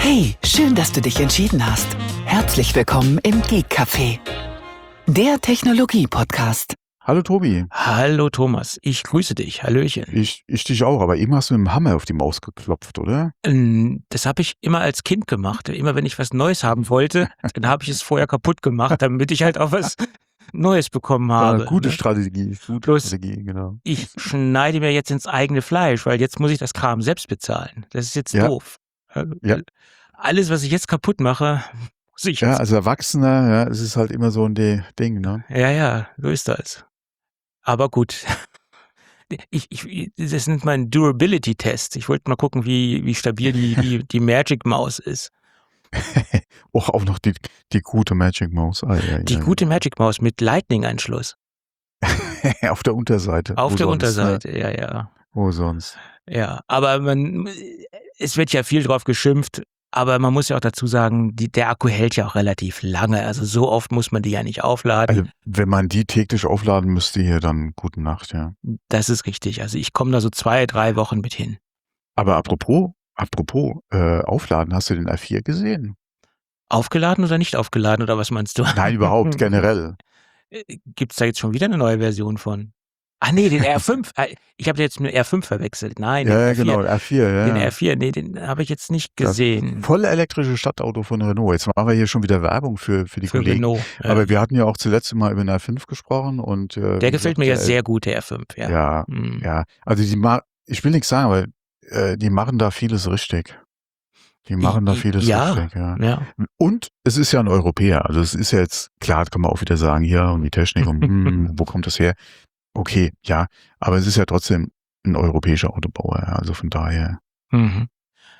Hey, schön, dass du dich entschieden hast. Herzlich willkommen im Geek Café, der Technologie-Podcast. Hallo Tobi. Hallo Thomas, ich grüße dich. Hallöchen. Ich dich auch, aber eben hast du mit dem Hammer auf die Maus geklopft, oder? Das habe ich immer als Kind gemacht. Immer wenn ich was Neues haben wollte, dann habe ich es vorher kaputt gemacht, damit ich halt auch was Neues bekommen habe. Gute ne? Strategie, Bloß- Strategie, genau. Ich schneide mir jetzt ins eigene Fleisch, weil jetzt muss ich das Kram selbst bezahlen. Das ist jetzt Ja. doof. Ja. Alles, was ich jetzt kaputt mache, muss ich Ja, jetzt. als Erwachsener, ja, es ist halt immer so ein Ding, ne? Ja, so ist das. Aber gut. Das nennt man Durability-Test. Ich wollte mal gucken, wie stabil die Magic Maus ist. Auch noch die gute Magic Maus. Die gute Magic Maus mit Lightning-Anschluss. Auf der Unterseite. Auf Wo der sonst, Unterseite, Ne? ja. Wo sonst? Ja, aber es wird ja viel drauf geschimpft, aber man muss ja auch dazu sagen, der Akku hält ja auch relativ lange. Also so oft muss man die ja nicht aufladen. Also, wenn man die täglich aufladen müsste, hier dann gute Nacht, ja. Das ist richtig. Also ich komme da so 2-3 Wochen mit hin. Aber apropos aufladen, hast du den R4 gesehen? Aufgeladen oder nicht aufgeladen oder was meinst du? Nein, überhaupt, generell. Gibt es da jetzt schon wieder eine neue Version von? Ah nee, den R5. Ich habe jetzt mit dem R5 verwechselt. Nein, Ja, den R4. genau, R4, ja. Den R4, nee, den habe ich jetzt nicht Das gesehen. voll elektrische Stadtauto von Renault. Jetzt machen wir hier schon wieder Werbung für die Für Kollegen. Renault. Ja. Aber wir hatten ja auch zuletzt mal über den R5 gesprochen und Der wie gefällt gesagt, mir ja sehr gut, der R5. Ja. Ja, Hm. ja. Also ich will nichts sagen, aber die machen da vieles richtig. Die machen da vieles Ja, richtig, ja. ja. Und es ist ja ein Europäer. Also es ist ja jetzt, klar, kann man auch wieder sagen, ja, und die Technik und wo kommt das her? Okay, ja, aber es ist ja trotzdem ein europäischer Autobauer, ja, also von daher. Mhm.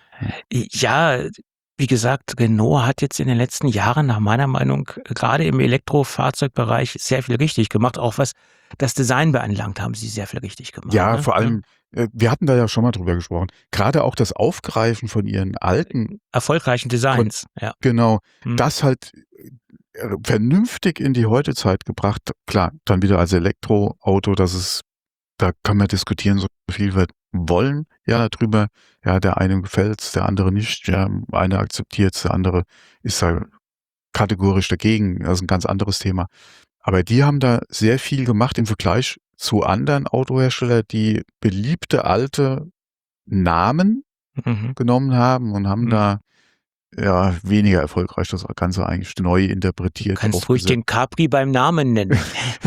Ja, wie gesagt, Renault hat jetzt in den letzten Jahren nach meiner Meinung gerade im Elektrofahrzeugbereich sehr viel richtig gemacht. Auch was das Design beanlangt, haben sie sehr viel richtig gemacht. Ja, ne? vor allem, wir hatten da ja schon mal drüber gesprochen. Gerade auch das Aufgreifen von ihren alten, Erfolgreichen Designs. Ja. genau, Hm. das halt vernünftig in die Heutezeit gebracht. Klar, dann wieder als Elektroauto, da kann man diskutieren, so viel wir wollen, ja, darüber. Ja, der eine gefällt's, der andere nicht. Ja, einer akzeptiert's, der andere ist da kategorisch dagegen. Das ist ein ganz anderes Thema. Aber die haben da sehr viel gemacht im Vergleich zu anderen Autoherstellern, die beliebte alte Namen Mhm. genommen haben und haben Mhm. da ja weniger erfolgreich das Ganze eigentlich neu Du interpretiert. kannst ruhig den Capri beim Namen nennen.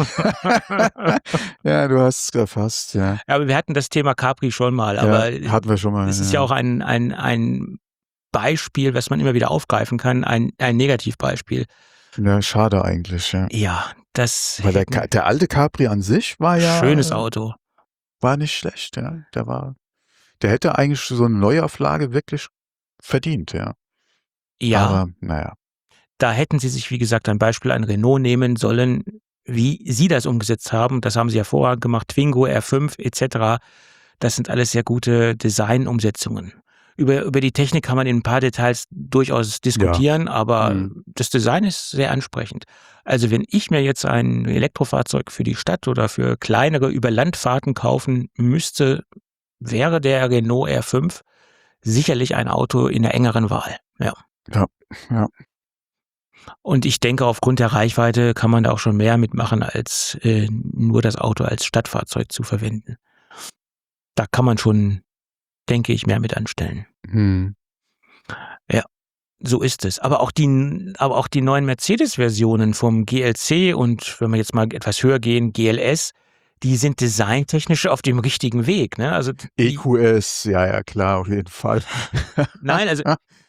Ja, du hast es erfasst, ja. Ja, aber wir hatten das Thema Capri schon mal. Aber Ja, hatten wir schon mal. es ist ja auch ein Beispiel, was man immer wieder aufgreifen kann, ein Negativbeispiel. Ja, schade eigentlich, ja. Ja, das Weil der alte Capri an sich war ja schönes Auto. war nicht schlecht, ja. Der hätte eigentlich so eine Neuauflage wirklich verdient, ja. Ja, Aber naja. da hätten sie sich, wie gesagt, ein Beispiel an Renault nehmen sollen, wie sie das umgesetzt haben. Das haben sie hervorragend gemacht. Twingo, R5 etc. Das sind alles sehr gute Designumsetzungen. Über die Technik kann man in ein paar Details durchaus diskutieren, aber das Design ist sehr ansprechend. Also wenn ich mir jetzt ein Elektrofahrzeug für die Stadt oder für kleinere Überlandfahrten kaufen müsste, wäre der Renault R5 sicherlich ein Auto in der engeren Wahl. Ja. Ja. Und ich denke, aufgrund der Reichweite kann man da auch schon mehr mitmachen, als nur das Auto als Stadtfahrzeug zu verwenden. Da kann man schon, denke ich, mehr mit anstellen. Ja, so ist es. Aber auch die neuen Mercedes-Versionen vom GLC und wenn wir jetzt mal etwas höher gehen, GLS, die sind designtechnisch auf dem richtigen Weg. Ne? Also EQS, ja, klar, auf jeden Fall. Nein, also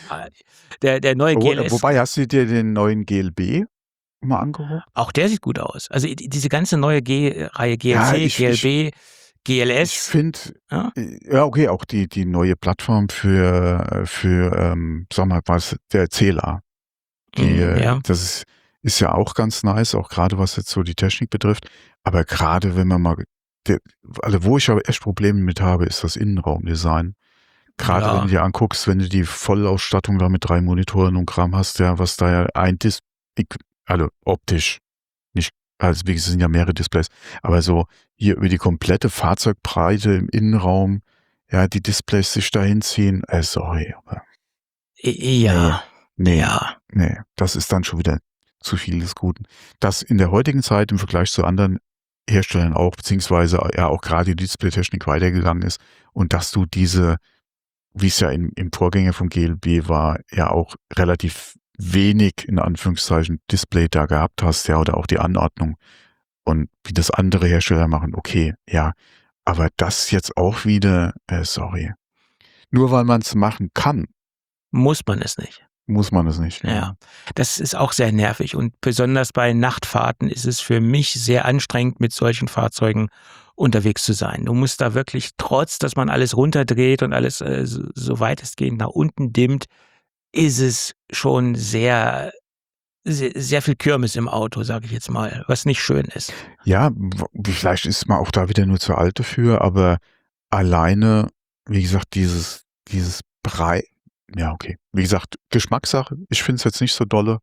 der neue GLS. Wobei, hast du dir den neuen GLB mal angeguckt? Auch der sieht gut aus. Also diese ganze neue Reihe GLC, Ja, GLB, GLS. Ich finde, Ja? ja, okay, auch die neue Plattform für sag mal, was, der CLA. Ja. Das ist ja auch ganz nice, auch gerade was jetzt so die Technik betrifft. Aber gerade wenn man mal, also wo ich aber echt Probleme mit habe, ist das Innenraumdesign. Gerade Ja. wenn du dir anguckst, wenn du die Vollausstattung da mit 3 Monitoren und Kram hast, ja, was da ja also optisch, nicht, also wie gesagt, es sind ja mehrere Displays, aber so hier über die komplette Fahrzeugbreite im Innenraum, ja, die Displays sich da hinziehen, sorry, aber Ja, Nee, ja. nee, das ist dann schon wieder zu viel des Guten. Das in der heutigen Zeit im Vergleich zu anderen Herstellern auch, beziehungsweise ja auch gerade die Displaytechnik weitergegangen ist und dass du diese, wie es ja im Vorgänger vom GLB war, ja auch relativ wenig in Anführungszeichen Display da gehabt hast, ja, oder auch die Anordnung und wie das andere Hersteller machen, okay, ja, aber das jetzt auch wieder, sorry. Nur weil man es machen kann, Muss man es nicht. muss man es nicht. Ja, das ist auch sehr nervig und besonders bei Nachtfahrten ist es für mich sehr anstrengend, mit solchen Fahrzeugen unterwegs zu sein. Du musst da wirklich, trotz dass man alles runterdreht und alles so weitestgehend nach unten dimmt, ist es schon sehr, sehr, sehr viel Kirmes im Auto, sage ich jetzt mal, was nicht schön ist. Ja, vielleicht ist man auch da wieder nur zu alt dafür, aber alleine, wie gesagt, dieses Brei, ja, okay. Wie gesagt, Geschmackssache. Ich finde es jetzt nicht so dolle.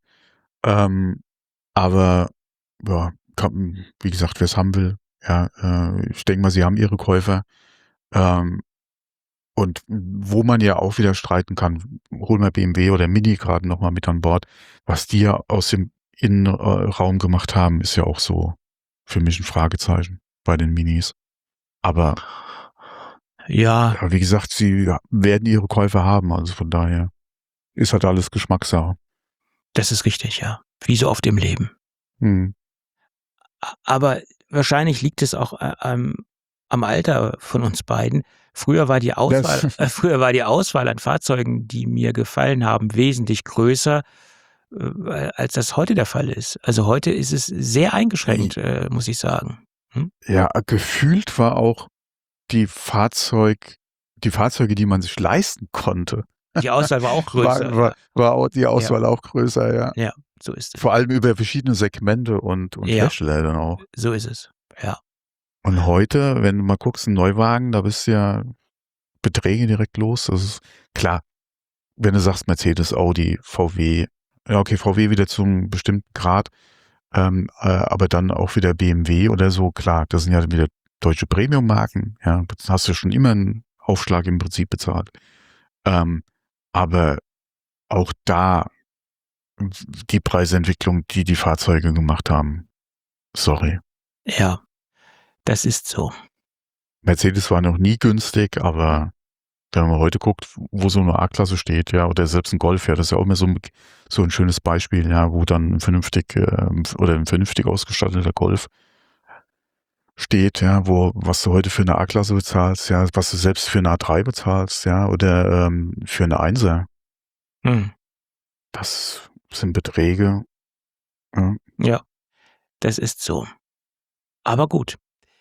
Aber ja, wie gesagt, wer es haben will, ja, ich denke mal, sie haben ihre Käufer. Ähm, und wo man ja auch wieder streiten kann, hol mal BMW oder Mini gerade nochmal mit an Bord. Was die ja aus dem Innenraum gemacht haben, ist ja auch so für mich ein Fragezeichen bei den Minis. Aber Ja, ja, wie gesagt, sie werden ihre Käufer haben, also von daher ist halt alles Geschmackssache. das ist richtig, ja. Wie so oft im Leben. Hm. Aber wahrscheinlich liegt es auch am Alter von uns beiden. Früher war die Auswahl an Fahrzeugen, die mir gefallen haben, wesentlich größer, als das heute der Fall ist. Also heute ist es sehr eingeschränkt, muss ich sagen. Ja, gefühlt war auch die Fahrzeuge, die man sich leisten konnte, Die Auswahl war auch größer. war auch die Auswahl auch größer, ja. Ja, so ist es. Vor allem über verschiedene Segmente und Ja. Hersteller dann auch. So ist es. Ja. Und heute, wenn du mal guckst, ein Neuwagen, da bist du ja Beträge direkt los. Das ist klar, wenn du sagst Mercedes, Audi, VW, ja okay, VW wieder zum bestimmten Grad, aber dann auch wieder BMW oder so, klar, das sind ja wieder deutsche Premium-Marken, ja, das hast du schon immer einen Aufschlag im Prinzip bezahlt. Aber auch da die Preisentwicklung, die Fahrzeuge gemacht haben, sorry. Ja, das ist so. Mercedes war noch nie günstig, aber wenn man heute guckt, wo so eine A-Klasse steht, ja, oder selbst ein Golf, ja, das ist ja auch immer so ein schönes Beispiel, ja, wo dann ein vernünftig ausgestatteter Golf steht, ja, was du heute für eine A-Klasse bezahlst, ja, was du selbst für eine A3 bezahlst, ja, oder für eine 1er. Das sind Beträge. Ja. Ja, das ist so. Aber gut.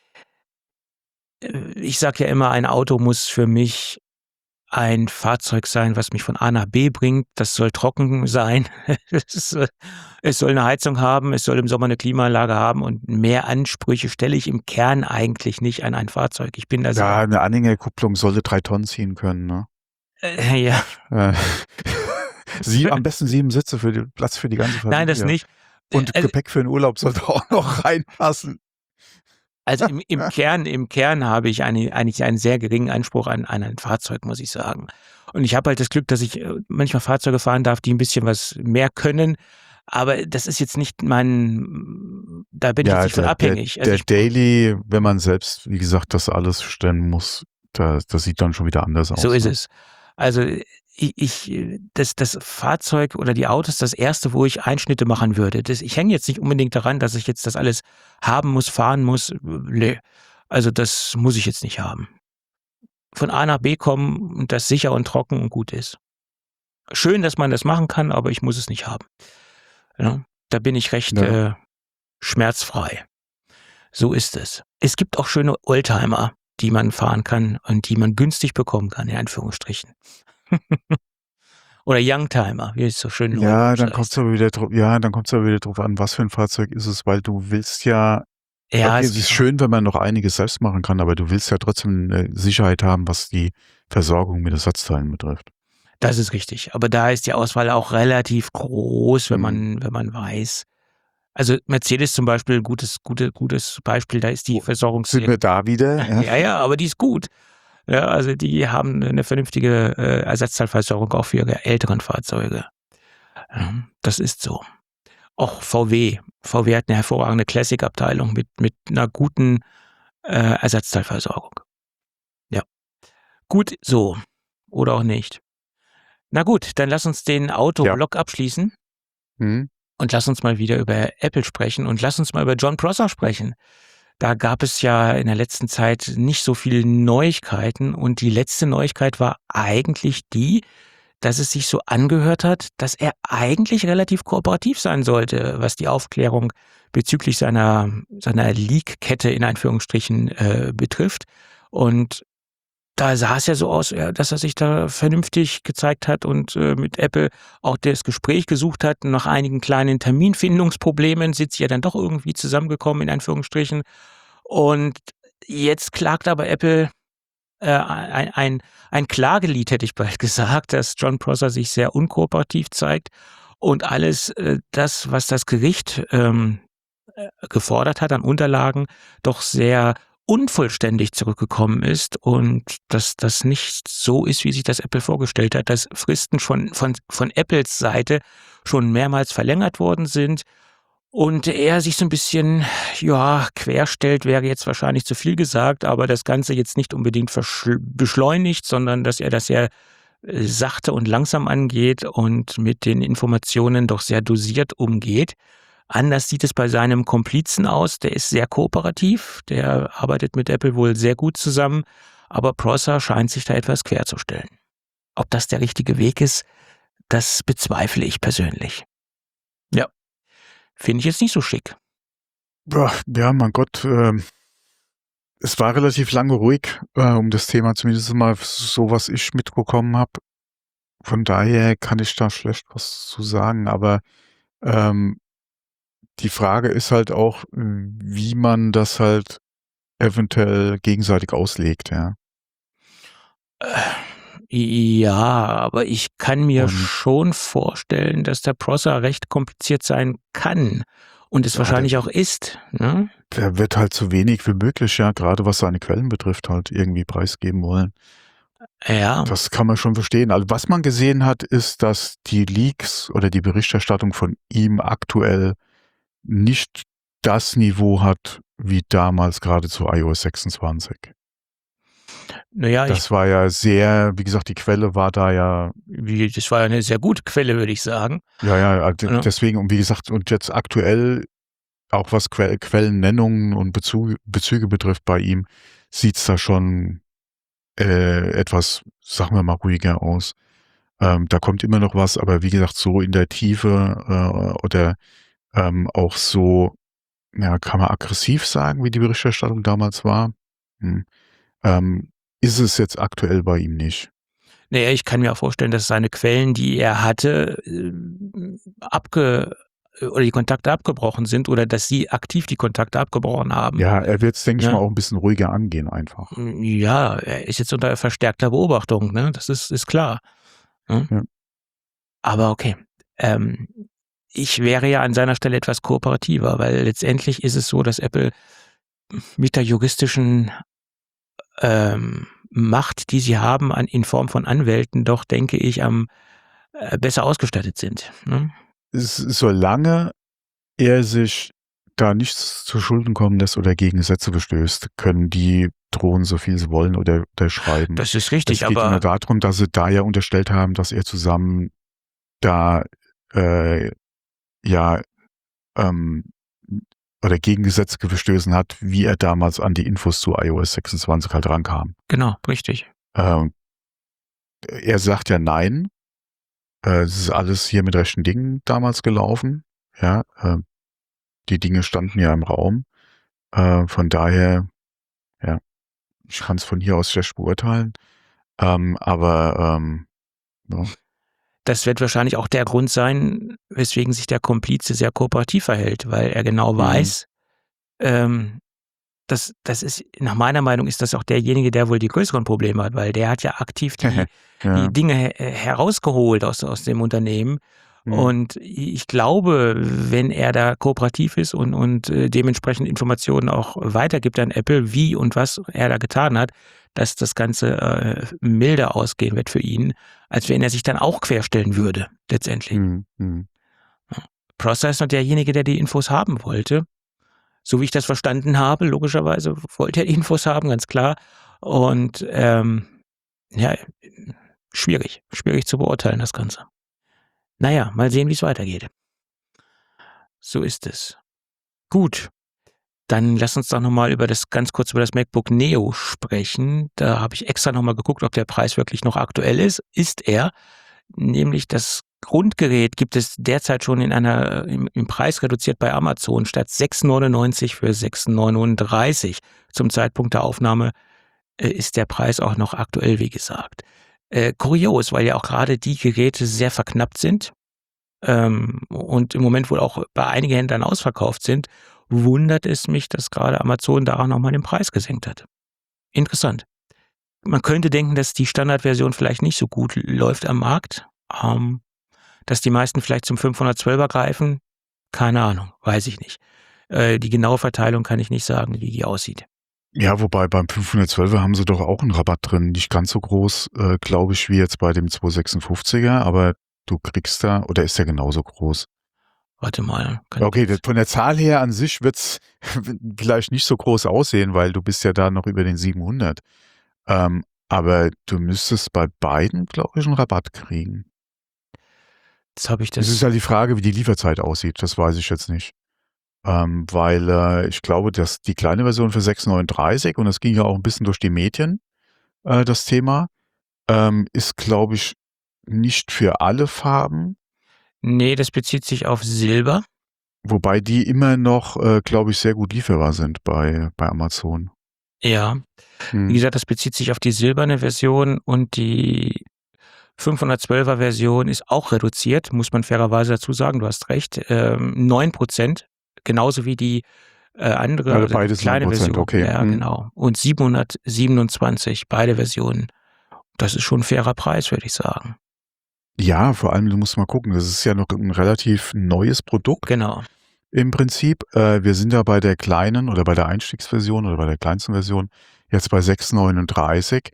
Ich sage ja immer, ein Auto muss für mich ein Fahrzeug sein, was mich von A nach B bringt. Das soll trocken sein. Es soll eine Heizung haben. Es soll im Sommer eine Klimaanlage haben. Und mehr Ansprüche stelle ich im Kern eigentlich nicht an ein Fahrzeug. Ich bin da Ja, eine Anhängerkupplung sollte 3 Tonnen ziehen können, ne? Ja. Am besten 7 Sitze Platz für die ganze Familie. Nein, das nicht. Und Gepäck für den Urlaub sollte auch noch reinpassen. Also im Kern habe ich eigentlich einen sehr geringen Anspruch an ein Fahrzeug, muss ich sagen. Und ich habe halt das Glück, dass ich manchmal Fahrzeuge fahren darf, die ein bisschen was mehr können. Aber das ist jetzt nicht da bin ich jetzt nicht von abhängig. Der Daily, wenn man selbst, wie gesagt, das alles stellen muss, das sieht dann schon wieder anders aus. So ist es. Also das Fahrzeug oder die Autos, das erste, wo ich Einschnitte machen würde. Ich hänge jetzt nicht unbedingt daran, dass ich jetzt das alles haben muss, fahren muss. Nee. Also das muss ich jetzt nicht haben. Von A nach B kommen und das sicher und trocken und gut ist. Schön, dass man das machen kann, aber ich muss es nicht haben. Ja, da bin ich recht schmerzfrei. So ist es. Es gibt auch schöne Oldtimer, die man fahren kann und die man günstig bekommen kann, in Anführungsstrichen. Oder Youngtimer, wie es so schön Ja, dann kommt es aber wieder drauf an, was für ein Fahrzeug ist es, weil du willst ja, okay, es ist schön, wenn man noch einiges selbst machen kann, aber du willst ja trotzdem eine Sicherheit haben, was die Versorgung mit Ersatzteilen betrifft. Das ist richtig. Aber da ist die Auswahl auch relativ groß, wenn man weiß. Also Mercedes zum Beispiel, gutes Beispiel, da ist die Versorgung Sind wir da wieder? Ja, aber die ist gut. Ja, also die haben eine vernünftige Ersatzteilversorgung auch für ihre älteren Fahrzeuge. Das ist so. Auch VW. VW hat eine hervorragende Classic-Abteilung mit einer guten Ersatzteilversorgung. Ja, gut so. Oder auch nicht. Na gut, dann lass uns den Ja. Autoblock abschließen Mhm. und lass uns mal wieder über Apple sprechen und lass uns mal über John Prosser sprechen. Da gab es ja in der letzten Zeit nicht so viele Neuigkeiten und die letzte Neuigkeit war eigentlich die, dass es sich so angehört hat, dass er eigentlich relativ kooperativ sein sollte, was die Aufklärung bezüglich seiner Leak-Kette in Anführungsstrichen betrifft. Und da sah es ja so aus, dass er sich da vernünftig gezeigt hat und mit Apple auch das Gespräch gesucht hat. Nach einigen kleinen Terminfindungsproblemen sind sie ja dann doch irgendwie zusammengekommen, in Anführungsstrichen. Und jetzt klagt aber Apple ein Klagelied, hätte ich bald gesagt, dass John Prosser sich sehr unkooperativ zeigt und alles das, was das Gericht gefordert hat an Unterlagen, doch sehr unvollständig zurückgekommen ist und dass das nicht so ist, wie sich das Apple vorgestellt hat, dass Fristen von Apples Seite schon mehrmals verlängert worden sind und er sich so ein bisschen, ja, querstellt, wäre jetzt wahrscheinlich zu viel gesagt, aber das Ganze jetzt nicht unbedingt beschleunigt, sondern dass er das sehr sachte und langsam angeht und mit den Informationen doch sehr dosiert umgeht. Anders sieht es bei seinem Komplizen aus, der ist sehr kooperativ, der arbeitet mit Apple wohl sehr gut zusammen, aber Prosser scheint sich da etwas querzustellen. Ob das der richtige Weg ist, das bezweifle ich persönlich. Ja, finde ich jetzt nicht so schick. Ja, mein Gott, es war relativ lange ruhig um das Thema, zumindest mal so, was ich mitbekommen habe. Von daher kann ich da schlecht was zu sagen, aber die Frage ist halt auch, wie man das halt eventuell gegenseitig auslegt, ja. Ja, aber ich kann mir Und schon vorstellen, dass der Prosser recht kompliziert sein kann und es ja, wahrscheinlich auch ist, ne? der wird halt so wenig wie möglich, ja, gerade was seine Quellen betrifft, halt irgendwie preisgeben wollen. Ja, Das kann man schon verstehen. Also was man gesehen hat, ist, dass die Leaks oder die Berichterstattung von ihm aktuell nicht das Niveau hat wie damals gerade zu iOS 26. naja, Das war ja sehr, wie gesagt, die Quelle war da ja, das war ja eine sehr gute Quelle, würde ich sagen. also Ne? deswegen, und wie gesagt, und jetzt aktuell, auch was Quellennennungen und Bezüge betrifft bei ihm, sieht's da schon etwas, sagen wir mal, ruhiger aus. Da kommt immer noch was, aber wie gesagt, so in der Tiefe oder auch so, ja, kann man aggressiv sagen, wie die Berichterstattung damals war. Hm. Ist es jetzt aktuell bei ihm nicht. Naja, ich kann mir auch vorstellen, dass seine Quellen, die er hatte, oder die Kontakte abgebrochen sind oder dass sie aktiv die Kontakte abgebrochen haben. Ja, er wird es, denke ich mal, Ne? auch ein bisschen ruhiger angehen einfach. Ja, er ist jetzt unter verstärkter Beobachtung, ne? Das ist klar. Ne? Ja. Aber okay. Ich wäre ja an seiner Stelle etwas kooperativer, weil letztendlich ist es so, dass Apple mit der juristischen Macht, die sie haben in Form von Anwälten, doch, denke ich, am besser ausgestattet sind. Ne? Solange er sich da nichts zu Schulden kommen lässt oder gegen Gesetze verstößt, können die drohen, so viel sie wollen oder schreiben. Das ist richtig, Es geht immer aber darum, dass sie da ja unterstellt haben, dass er zusammen da ja oder gegen Gesetze verstößen hat, wie er damals an die Infos zu iOS 26 halt rankam. genau, richtig. Er sagt ja nein. Es ist alles hier mit rechten Dingen damals gelaufen. Ja, die Dinge standen ja im Raum. Von daher, ja, ich kann es von hier aus schlecht beurteilen. Aber ja. Das wird wahrscheinlich auch der Grund sein, weswegen sich der Komplize sehr kooperativ verhält, weil er genau weiß, das ist, nach meiner Meinung ist das auch derjenige, der wohl die größeren Probleme hat, weil der hat ja aktiv die Ja. Dinge herausgeholt aus dem Unternehmen Und ich glaube, wenn er da kooperativ ist und dementsprechend Informationen auch weitergibt an Apple, wie und was er da getan hat, dass das Ganze milder ausgehen wird für ihn, als wenn er sich dann auch querstellen würde, letztendlich. Prosser ist noch derjenige, der die Infos haben wollte. So wie ich das verstanden habe, logischerweise wollte er die Infos haben, ganz klar. Und schwierig zu beurteilen, das Ganze. Naja, mal sehen, wie es weitergeht. So ist es. Gut, dann lass uns doch nochmal ganz kurz über das MacBook Neo sprechen. Da habe ich extra nochmal geguckt, ob der Preis wirklich noch aktuell ist. Ist er. Nämlich das Grundgerät gibt es derzeit schon im Preis reduziert bei Amazon statt 6,99 für 6,39. Zum Zeitpunkt der Aufnahme ist der Preis auch noch aktuell, wie gesagt. Kurios, weil ja auch gerade die Geräte sehr verknappt sind und im Moment wohl auch bei einigen Händlern ausverkauft sind, wundert es mich, dass gerade Amazon da auch nochmal den Preis gesenkt hat. Interessant. Man könnte denken, dass die Standardversion vielleicht nicht so gut läuft am Markt, dass die meisten vielleicht zum 512er greifen. Keine Ahnung, weiß ich nicht. Die genaue Verteilung kann ich nicht sagen, wie die aussieht. Ja, wobei beim 512er haben sie doch auch einen Rabatt drin. Nicht ganz so groß, glaube ich, wie jetzt bei dem 256er, aber du kriegst da, oder ist der genauso groß? Warte mal. Okay, von der Zahl her an sich wird's vielleicht nicht so groß aussehen, weil du bist ja da noch über den 700. Aber du müsstest bei beiden, glaube ich, einen Rabatt kriegen. Jetzt habe ich Es ist ja die Frage, wie die Lieferzeit aussieht. Das weiß ich jetzt nicht. Weil ich glaube, dass die kleine Version für 6,39, und das ging ja auch ein bisschen durch die Medien, das Thema, ist, glaube ich, nicht für alle Farben. Nee, das bezieht sich auf Silber. Wobei die immer noch, glaube ich, sehr gut lieferbar sind bei Amazon. Ja, wie gesagt, das bezieht sich auf die silberne Version und die 512er Version ist auch reduziert, muss man fairerweise dazu sagen, du hast recht, 9%, genauso wie die andere, Also beides kleine 9%, Version. okay. Ja, genau. Und 727, beide Versionen. Das ist schon ein fairer Preis, würde ich sagen. Ja, vor allem, du musst mal gucken, das ist ja noch ein relativ neues Produkt. Genau. Im Prinzip, wir sind ja bei der kleinen oder bei der Einstiegsversion oder bei der kleinsten Version jetzt bei 6,39.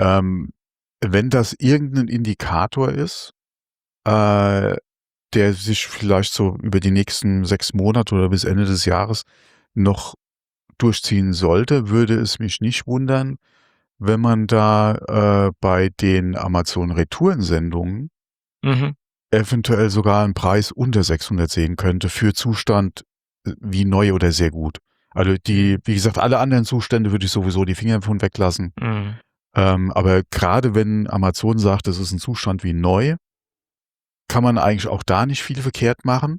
Wenn das irgendein Indikator ist, der sich vielleicht so über die nächsten 6 Monate oder bis Ende des Jahres noch durchziehen sollte, würde es mich nicht wundern, wenn man da bei den Amazon-Retourensendungen eventuell sogar einen Preis unter 600 sehen könnte für Zustand wie neu oder sehr gut. Also wie gesagt, alle anderen Zustände würde ich sowieso die Finger von weglassen. Aber gerade wenn Amazon sagt, das ist ein Zustand wie neu, kann man eigentlich auch da nicht viel verkehrt machen.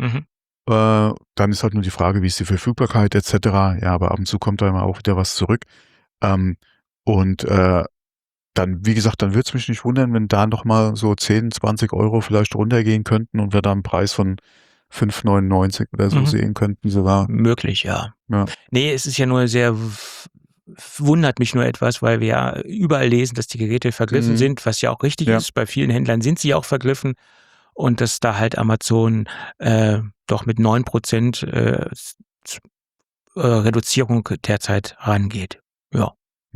Dann ist halt nur die Frage, wie ist die Verfügbarkeit etc. Ja, aber ab und zu kommt da immer auch wieder was zurück. Dann, wie gesagt, dann würde es mich nicht wundern, wenn da nochmal so 10, 20 Euro vielleicht runtergehen könnten und wir da einen Preis von 5,99 oder so sehen könnten sogar. Möglich, ja. Nee, es ist ja nur wundert mich nur etwas, weil wir ja überall lesen, dass die Geräte vergriffen sind, was ja auch richtig ist. Bei vielen Händlern sind sie auch vergriffen und dass da halt Amazon doch mit 9% Reduzierung derzeit rangeht. Ja.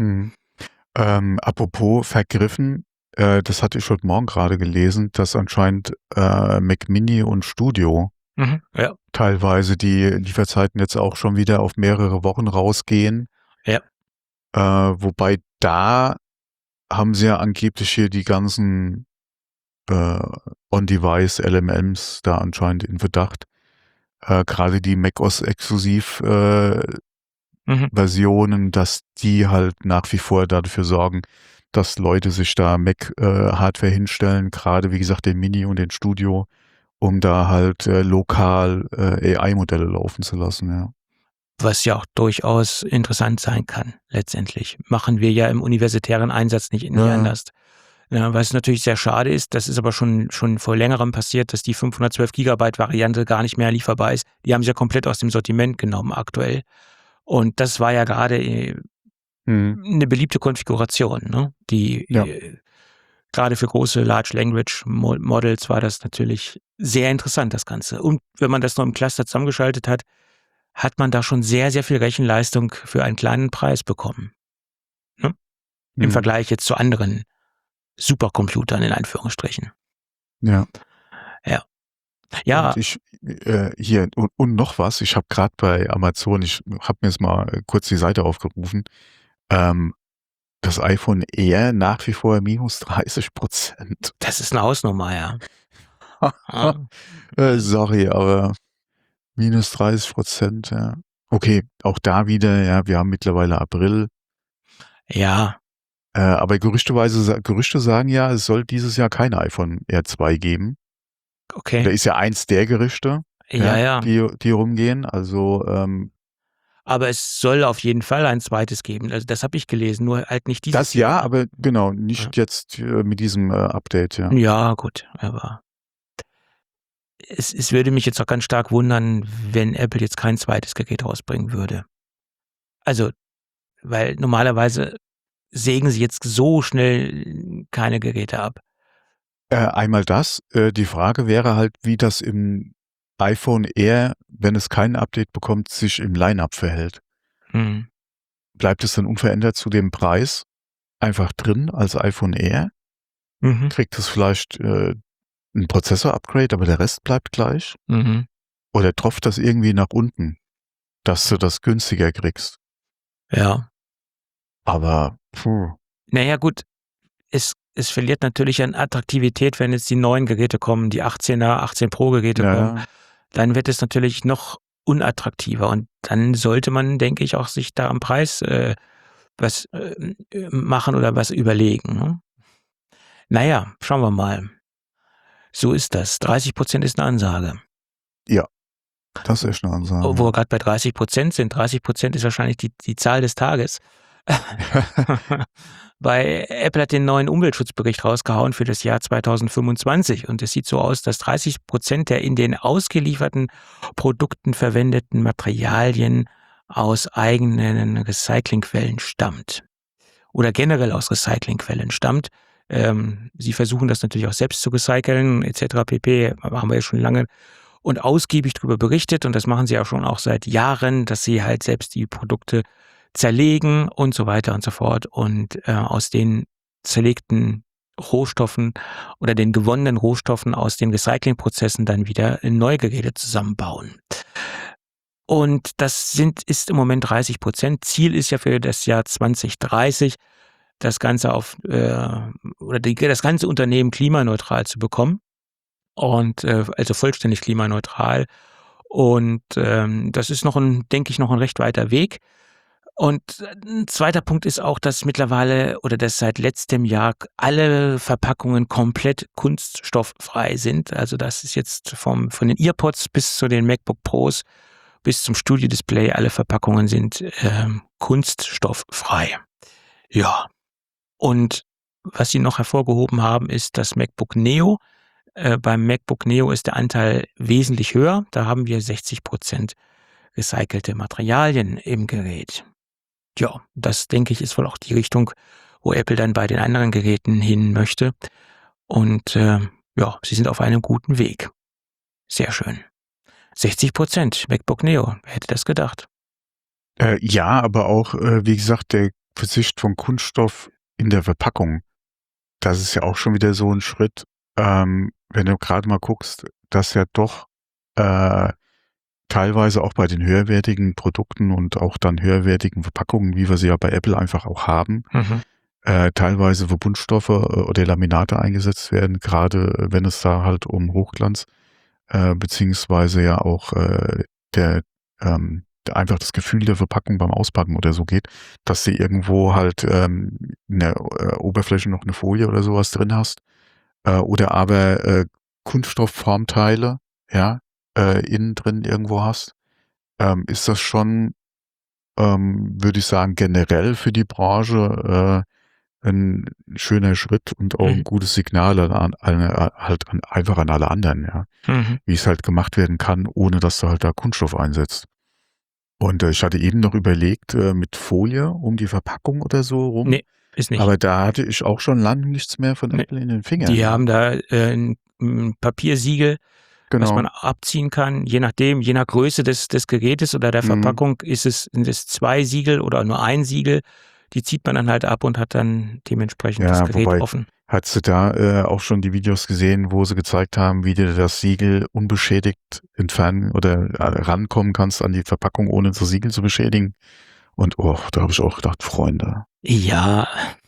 Apropos vergriffen, das hatte ich heute Morgen gerade gelesen, dass anscheinend Mac Mini und Studio teilweise die Lieferzeiten jetzt auch schon wieder auf mehrere Wochen rausgehen. Ja. Wobei da haben sie ja angeblich hier die ganzen On-Device LMMs da anscheinend in Verdacht. Gerade die macOS exklusiv Versionen, dass die halt nach wie vor dafür sorgen, dass Leute sich da Mac-Hardware hinstellen, gerade wie gesagt den Mini und den Studio, um da halt lokal AI-Modelle laufen zu lassen, ja. Was ja auch durchaus interessant sein kann, letztendlich. Machen wir ja im universitären Einsatz nicht anders. Ja, was natürlich sehr schade ist, das ist aber schon vor längerem passiert, dass die 512 GB Variante gar nicht mehr lieferbar ist. Die haben sie ja komplett aus dem Sortiment genommen aktuell. Und das war ja gerade eine beliebte Konfiguration, ne? Die Gerade für große Large Language Models war das natürlich sehr interessant, das Ganze. Und wenn man das noch im Cluster zusammengeschaltet hat, hat man da schon sehr, sehr viel Rechenleistung für einen kleinen Preis bekommen. Ne? Im Vergleich jetzt zu anderen Supercomputern in Anführungsstrichen. Ja. Ja. Ja. Und hier, und noch was, ich habe gerade bei Amazon, ich habe mir jetzt mal kurz die Seite aufgerufen, das iPhone Air nach wie vor minus 30%. Das ist eine Hausnummer, ja. Sorry, aber minus 30%, ja. Okay, auch da wieder, ja, wir haben mittlerweile April. Ja. Aber Gerüchte sagen ja, es soll dieses Jahr kein iPhone Air 2 geben. Okay. Da ist ja eins der Gerüchte, Ja. die rumgehen. Also aber es soll auf jeden Fall ein zweites geben. Also das habe ich gelesen, nur halt nicht dieses das Jahr. Ja, aber genau, nicht jetzt mit diesem Update, ja. Ja, gut, aber es würde mich jetzt auch ganz stark wundern, wenn Apple jetzt kein zweites Gerät rausbringen würde. Also, weil normalerweise sägen sie jetzt so schnell keine Geräte ab. Einmal das. Die Frage wäre halt, wie das im iPhone Air, wenn es kein Update bekommt, sich im Line-Up verhält. Bleibt es dann unverändert zu dem Preis einfach drin als iPhone Air? Kriegt es vielleicht ein Prozessor-Upgrade, aber der Rest bleibt gleich? Oder tropft das irgendwie nach unten, dass du das günstiger kriegst? Ja. Aber, Naja, gut, es verliert natürlich an Attraktivität, wenn jetzt die neuen Geräte kommen, die 18er, 18 Pro Geräte kommen. Dann wird es natürlich noch unattraktiver und dann sollte man, denke ich, auch sich da am Preis was machen oder was überlegen. Ne? Naja, schauen wir mal. So ist das. 30% ist eine Ansage. Ja, das ist eine Ansage. Wo wir gerade bei 30% sind. 30% ist wahrscheinlich die Zahl des Tages. Weil Apple hat den neuen Umweltschutzbericht rausgehauen für das Jahr 2025 und es sieht so aus, dass 30% der in den ausgelieferten Produkten verwendeten Materialien aus eigenen Recyclingquellen stammt oder generell aus Recyclingquellen stammt. Sie versuchen das natürlich auch selbst zu recyceln etc. pp. Haben wir ja schon lange und ausgiebig darüber berichtet und das machen sie ja schon auch seit Jahren, dass sie halt selbst die Produkte zerlegen und so weiter und so fort und aus den zerlegten Rohstoffen oder den gewonnenen Rohstoffen aus den Recyclingprozessen dann wieder neue Geräte zusammenbauen. Und das ist im Moment 30%. Ziel ist ja für das Jahr 2030, das Ganze das ganze Unternehmen klimaneutral zu bekommen und also vollständig klimaneutral. Und das ist denke ich, noch ein recht weiter Weg. Und ein zweiter Punkt ist auch, dass mittlerweile oder dass seit letztem Jahr alle Verpackungen komplett kunststofffrei sind. Also das ist jetzt von den EarPods bis zu den MacBook Pros bis zum Studio Display, alle Verpackungen sind kunststofffrei. Ja. Und was sie noch hervorgehoben haben, ist das MacBook Neo. Beim MacBook Neo ist der Anteil wesentlich höher. Da haben wir 60% recycelte Materialien im Gerät. Ja, das denke ich ist wohl auch die Richtung, wo Apple dann bei den anderen Geräten hin möchte. Und sie sind auf einem guten Weg. Sehr schön. 60% MacBook Neo, wer hätte das gedacht? Ja, aber auch, wie gesagt, der Verzicht von Kunststoff in der Verpackung. Das ist ja auch schon wieder so ein Schritt, wenn du gerade mal guckst, dass ja doch teilweise auch bei den höherwertigen Produkten und auch dann höherwertigen Verpackungen, wie wir sie ja bei Apple einfach auch haben, teilweise Verbundstoffe oder Laminate eingesetzt werden, gerade wenn es da halt um Hochglanz beziehungsweise ja auch einfach das Gefühl der Verpackung beim Auspacken oder so geht, dass du irgendwo halt in der Oberfläche noch eine Folie oder sowas drin hast oder aber Kunststoffformteile, innen drin irgendwo hast, ist das schon, würde ich sagen, generell für die Branche ein schöner Schritt und auch ein gutes Signal einfach an alle anderen, wie es halt gemacht werden kann, ohne dass du halt da Kunststoff einsetzt. Und ich hatte eben noch überlegt, mit Folie um die Verpackung oder so rum. Nee, ist nicht. Aber da hatte ich auch schon lange nichts mehr von Nee. Apple in den Fingern. Die haben da ein Papiersiegel, was Genau. man abziehen kann, je nach Größe des Gerätes oder der Mhm. Verpackung sind es 2 Siegel oder nur ein Siegel. Die zieht man dann halt ab und hat dann dementsprechend das Ja, Gerät wobei, offen. hast du da auch schon die Videos gesehen, wo sie gezeigt haben, wie du das Siegel unbeschädigt entfernen oder rankommen kannst an die Verpackung, ohne das Siegel zu beschädigen? Und da habe ich auch gedacht, Freunde. Ja,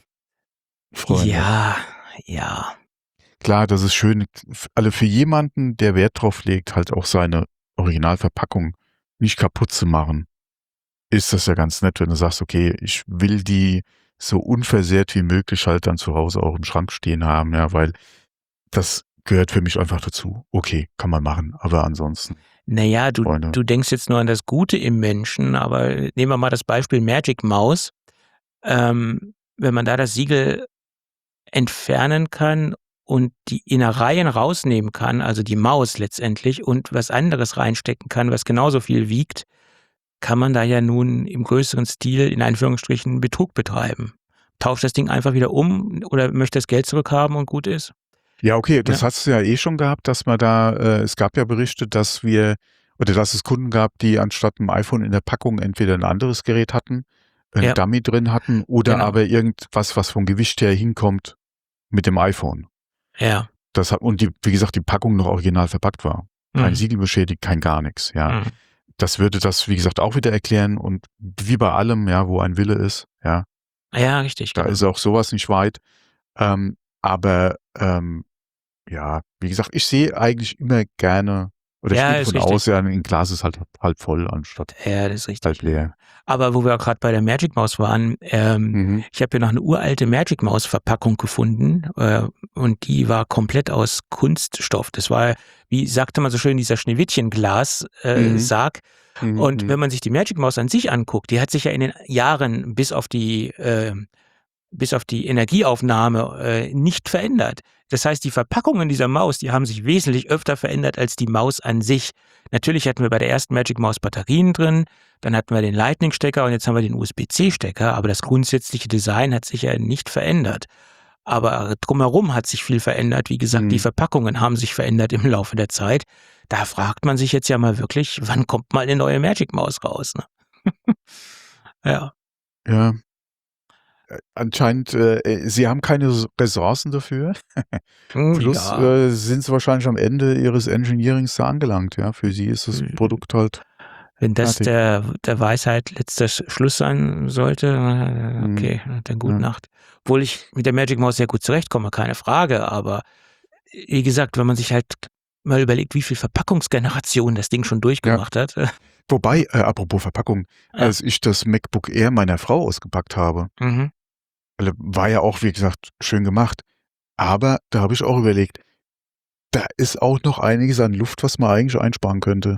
Freunde. ja. Klar, das ist schön. Für jemanden, der Wert drauf legt, halt auch seine Originalverpackung nicht kaputt zu machen, ist das ja ganz nett, wenn du sagst, okay, ich will die so unversehrt wie möglich halt dann zu Hause auch im Schrank stehen haben, ja, weil das gehört für mich einfach dazu. Okay, kann man machen, aber ansonsten, Naja, Freunde. du denkst jetzt nur an das Gute im Menschen, aber nehmen wir mal das Beispiel Magic Mouse. Wenn man da das Siegel entfernen kann und die Innereien rausnehmen kann, also die Maus letztendlich, und was anderes reinstecken kann, was genauso viel wiegt, kann man da ja nun im größeren Stil in Anführungsstrichen Betrug betreiben. Tauscht das Ding einfach wieder um oder möchte das Geld zurückhaben und gut ist. Ja, okay, das Ja. hast du ja eh schon gehabt, dass man da, es gab ja Berichte, dass es Kunden gab, die anstatt einem iPhone in der Packung entweder ein anderes Gerät hatten, ein Ja. Dummy drin hatten oder Genau. aber irgendwas, was vom Gewicht her hinkommt mit dem iPhone. Ja. Wie gesagt, die Packung noch original verpackt war. Kein Mhm. Siegel beschädigt, kein gar nichts, ja. Mhm. Das würde das, wie gesagt, auch wieder erklären und wie bei allem, ja, wo ein Wille ist, ja, Ja, richtig. da Genau. ist auch sowas nicht weit. Aber ja, wie gesagt, ich sehe eigentlich immer gerne, oder ich Ja, gehe ist davon richtig. aus, ja, ein Glas ist halt halb voll anstatt Ja, das ist richtig. halb leer. Aber wo wir auch gerade bei der Magic Maus waren, Mhm. ich habe hier noch eine uralte Magic Maus Verpackung gefunden und die war komplett aus Kunststoff. Das war, wie sagte man so schön, dieser Schneewittchenglas Sarg. Und wenn man sich die Magic Maus an sich anguckt, die hat sich ja in den Jahren bis auf die Energieaufnahme nicht verändert. Das heißt, die Verpackungen dieser Maus, die haben sich wesentlich öfter verändert als die Maus an sich. Natürlich hatten wir bei der ersten Magic Maus Batterien drin, dann hatten wir den Lightning-Stecker und jetzt haben wir den USB-C-Stecker, aber das grundsätzliche Design hat sich ja nicht verändert. Aber drumherum hat sich viel verändert. Wie gesagt, die Verpackungen haben sich verändert im Laufe der Zeit. Da fragt man sich jetzt ja mal wirklich, wann kommt mal eine neue Magic Maus raus? Ne? Ja. Ja. Anscheinend, sie haben keine Ressourcen dafür. Plus Ja. sind sie wahrscheinlich am Ende ihres Engineerings da angelangt, ja. Für sie ist das Produkt halt Wenn das fertig. der Weisheit letzter Schluss sein sollte, okay, dann gute Nacht. Obwohl ich mit der Magic Maus sehr gut zurechtkomme, keine Frage, aber wie gesagt, wenn man sich halt mal überlegt, wie viel Verpackungsgenerationen das Ding schon durchgemacht hat. Wobei, apropos Verpackung, als ich das MacBook Air meiner Frau ausgepackt habe, war ja auch, wie gesagt, schön gemacht. Aber da habe ich auch überlegt, da ist auch noch einiges an Luft, was man eigentlich einsparen könnte.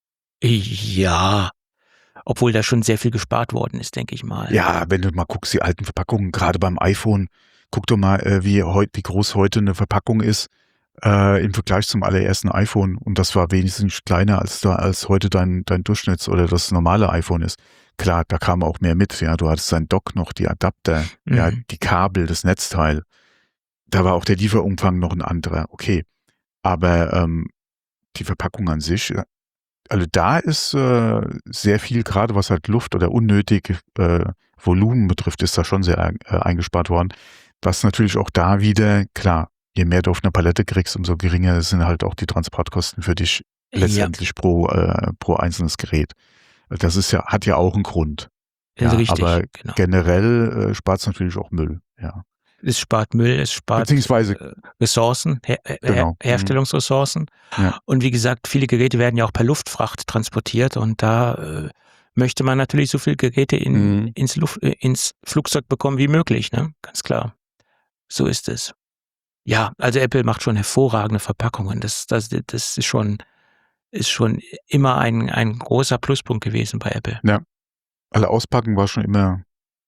Ja, obwohl da schon sehr viel gespart worden ist, denke ich mal. Ja, wenn du mal guckst, die alten Verpackungen, gerade beim iPhone, guck doch mal, wie groß heute eine Verpackung ist im Vergleich zum allerersten iPhone. Und das war wenigstens kleiner als heute dein Durchschnitts- oder das normale iPhone ist. Klar, da kam auch mehr mit. Ja, du hattest dein Dock noch, die Adapter, ja, die Kabel, das Netzteil. Da war auch der Lieferumfang noch ein anderer. Okay, aber die Verpackung an sich, also da ist sehr viel, gerade was halt Luft oder unnötig Volumen betrifft, ist da schon sehr eingespart worden. Was natürlich auch da wieder, klar, je mehr du auf einer Palette kriegst, umso geringer sind halt auch die Transportkosten für dich letztendlich pro einzelnes Gerät. Das ist ja, hat ja auch einen Grund. Ja, richtig, aber genau. generell spart es natürlich auch Müll, ja. Es spart Müll, es spart Beziehungsweise Ressourcen, genau. Herstellungsressourcen. Ja. Und wie gesagt, viele Geräte werden ja auch per Luftfracht transportiert und da möchte man natürlich so viele Geräte ins Flugzeug bekommen wie möglich, ne? Ganz klar. So ist es. Ja, also Apple macht schon hervorragende Verpackungen. Das ist schon immer ein großer Pluspunkt gewesen bei Apple. Ja. Alle auspacken war schon immer.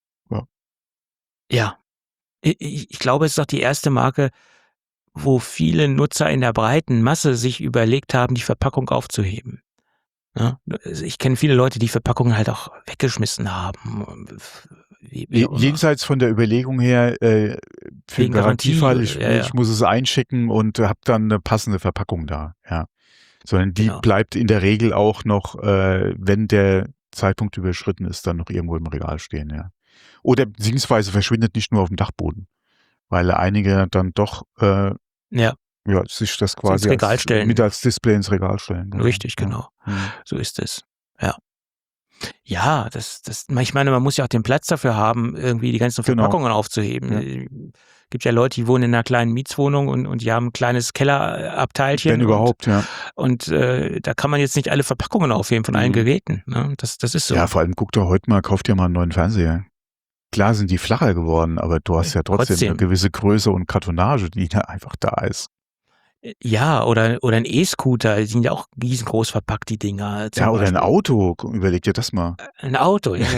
Ja. Ich glaube, es ist auch die erste Marke, wo viele Nutzer in der breiten Masse sich überlegt haben, die Verpackung aufzuheben. Ja, also ich kenne viele Leute, die Verpackungen halt auch weggeschmissen haben. wie auch immer. Jenseits von der Überlegung her, für den Wegen Garantie, Garantiefall, ich ja. muss es einschicken und habe dann eine passende Verpackung da, ja. Sondern die Genau. bleibt in der Regel auch noch, wenn der Zeitpunkt überschritten ist, dann noch irgendwo im Regal stehen, ja. Oder beziehungsweise verschwindet nicht nur auf dem Dachboden, weil einige dann doch, Ja, sich das ins quasi Regal stellen. mit als Display ins Regal stellen. Richtig, Ja. genau. Mhm. So ist es. Ja. Ja, ich meine, man muss ja auch den Platz dafür haben, irgendwie die ganzen Genau. Verpackungen aufzuheben. Ja. Gibt ja Leute, die wohnen in einer kleinen Mietswohnung und die haben ein kleines Kellerabteilchen. Wenn überhaupt, ja. Und da kann man jetzt nicht alle Verpackungen aufheben von allen Mhm. Geräten. Ne? Das ist so. Ja, vor allem guck doch heute mal, kauf dir mal einen neuen Fernseher. Klar sind die flacher geworden, aber du hast ja trotzdem eine gewisse Größe und Kartonage, die da einfach da ist. Ja, oder ein E-Scooter, die sind ja auch riesengroß verpackt, die Dinger. Ja, oder ein Auto, überleg dir das mal. Ein Auto, ja.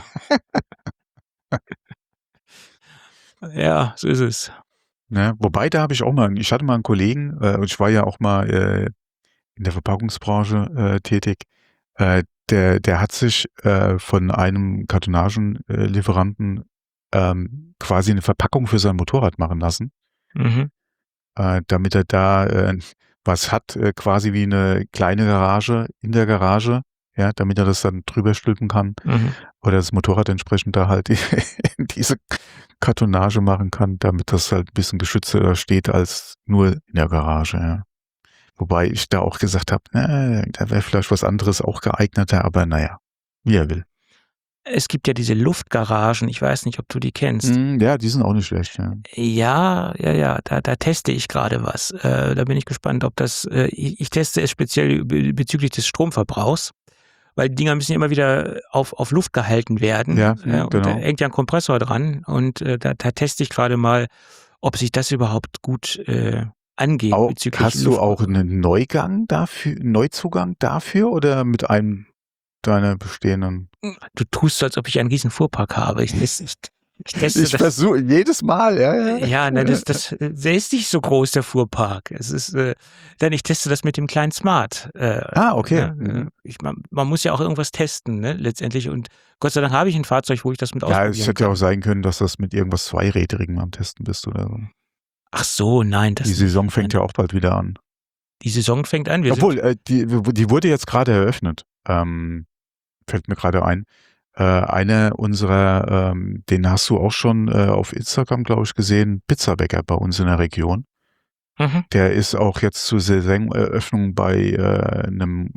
Ja, so ist es. Ne? Wobei, da habe ich hatte mal einen Kollegen, und ich war ja auch mal in der Verpackungsbranche tätig, der hat sich von einem Kartonagenlieferanten quasi eine Verpackung für sein Motorrad machen lassen, Mhm. damit er da was hat, quasi wie eine kleine Garage in der Garage, ja, damit er das dann drüber stülpen kann Mhm. oder das Motorrad entsprechend da halt in diese Kartonage machen kann, damit das halt ein bisschen geschützter steht als nur in der Garage, ja. Wobei ich da auch gesagt habe, da wäre vielleicht was anderes auch geeigneter, aber naja, wie er will. Es gibt ja diese Luftgaragen, ich weiß nicht, ob du die kennst. Ja, die sind auch nicht schlecht, ja. Ja, da teste ich gerade was. Da bin ich gespannt, ob das, ich teste es speziell bezüglich des Stromverbrauchs, weil die Dinger müssen ja immer wieder auf Luft gehalten werden. Ja, Und da genau. hängt ja ein Kompressor dran und da teste ich gerade mal, ob sich das überhaupt gut angeht bezüglich Hast du auch einen Neuzugang dafür oder mit einem deiner bestehenden? Du tust so, als ob ich einen riesen Fuhrpark habe. Ich teste Ich versuche jedes Mal, ja. Ja, der ist nicht so groß, der Fuhrpark. Es ist, denn ich teste das mit dem kleinen Smart. Okay. Ne? Man muss ja auch irgendwas testen, ne, letztendlich. Und Gott sei Dank habe ich ein Fahrzeug, wo ich das mit ausprobieren kann. Ja, es hätte ja auch sein können, dass das mit irgendwas Zweirädrigem am Testen bist oder so. Ach so, nein. Die Saison fängt ja auch bald wieder an. Die Saison fängt an. Obwohl, die wurde jetzt gerade eröffnet. Fällt mir gerade ein. Einer unserer, den hast du auch schon auf Instagram, glaube ich, gesehen, Pizzabäcker bei uns in der Region. Mhm. Der ist auch jetzt zur Saisoneröffnung bei einem,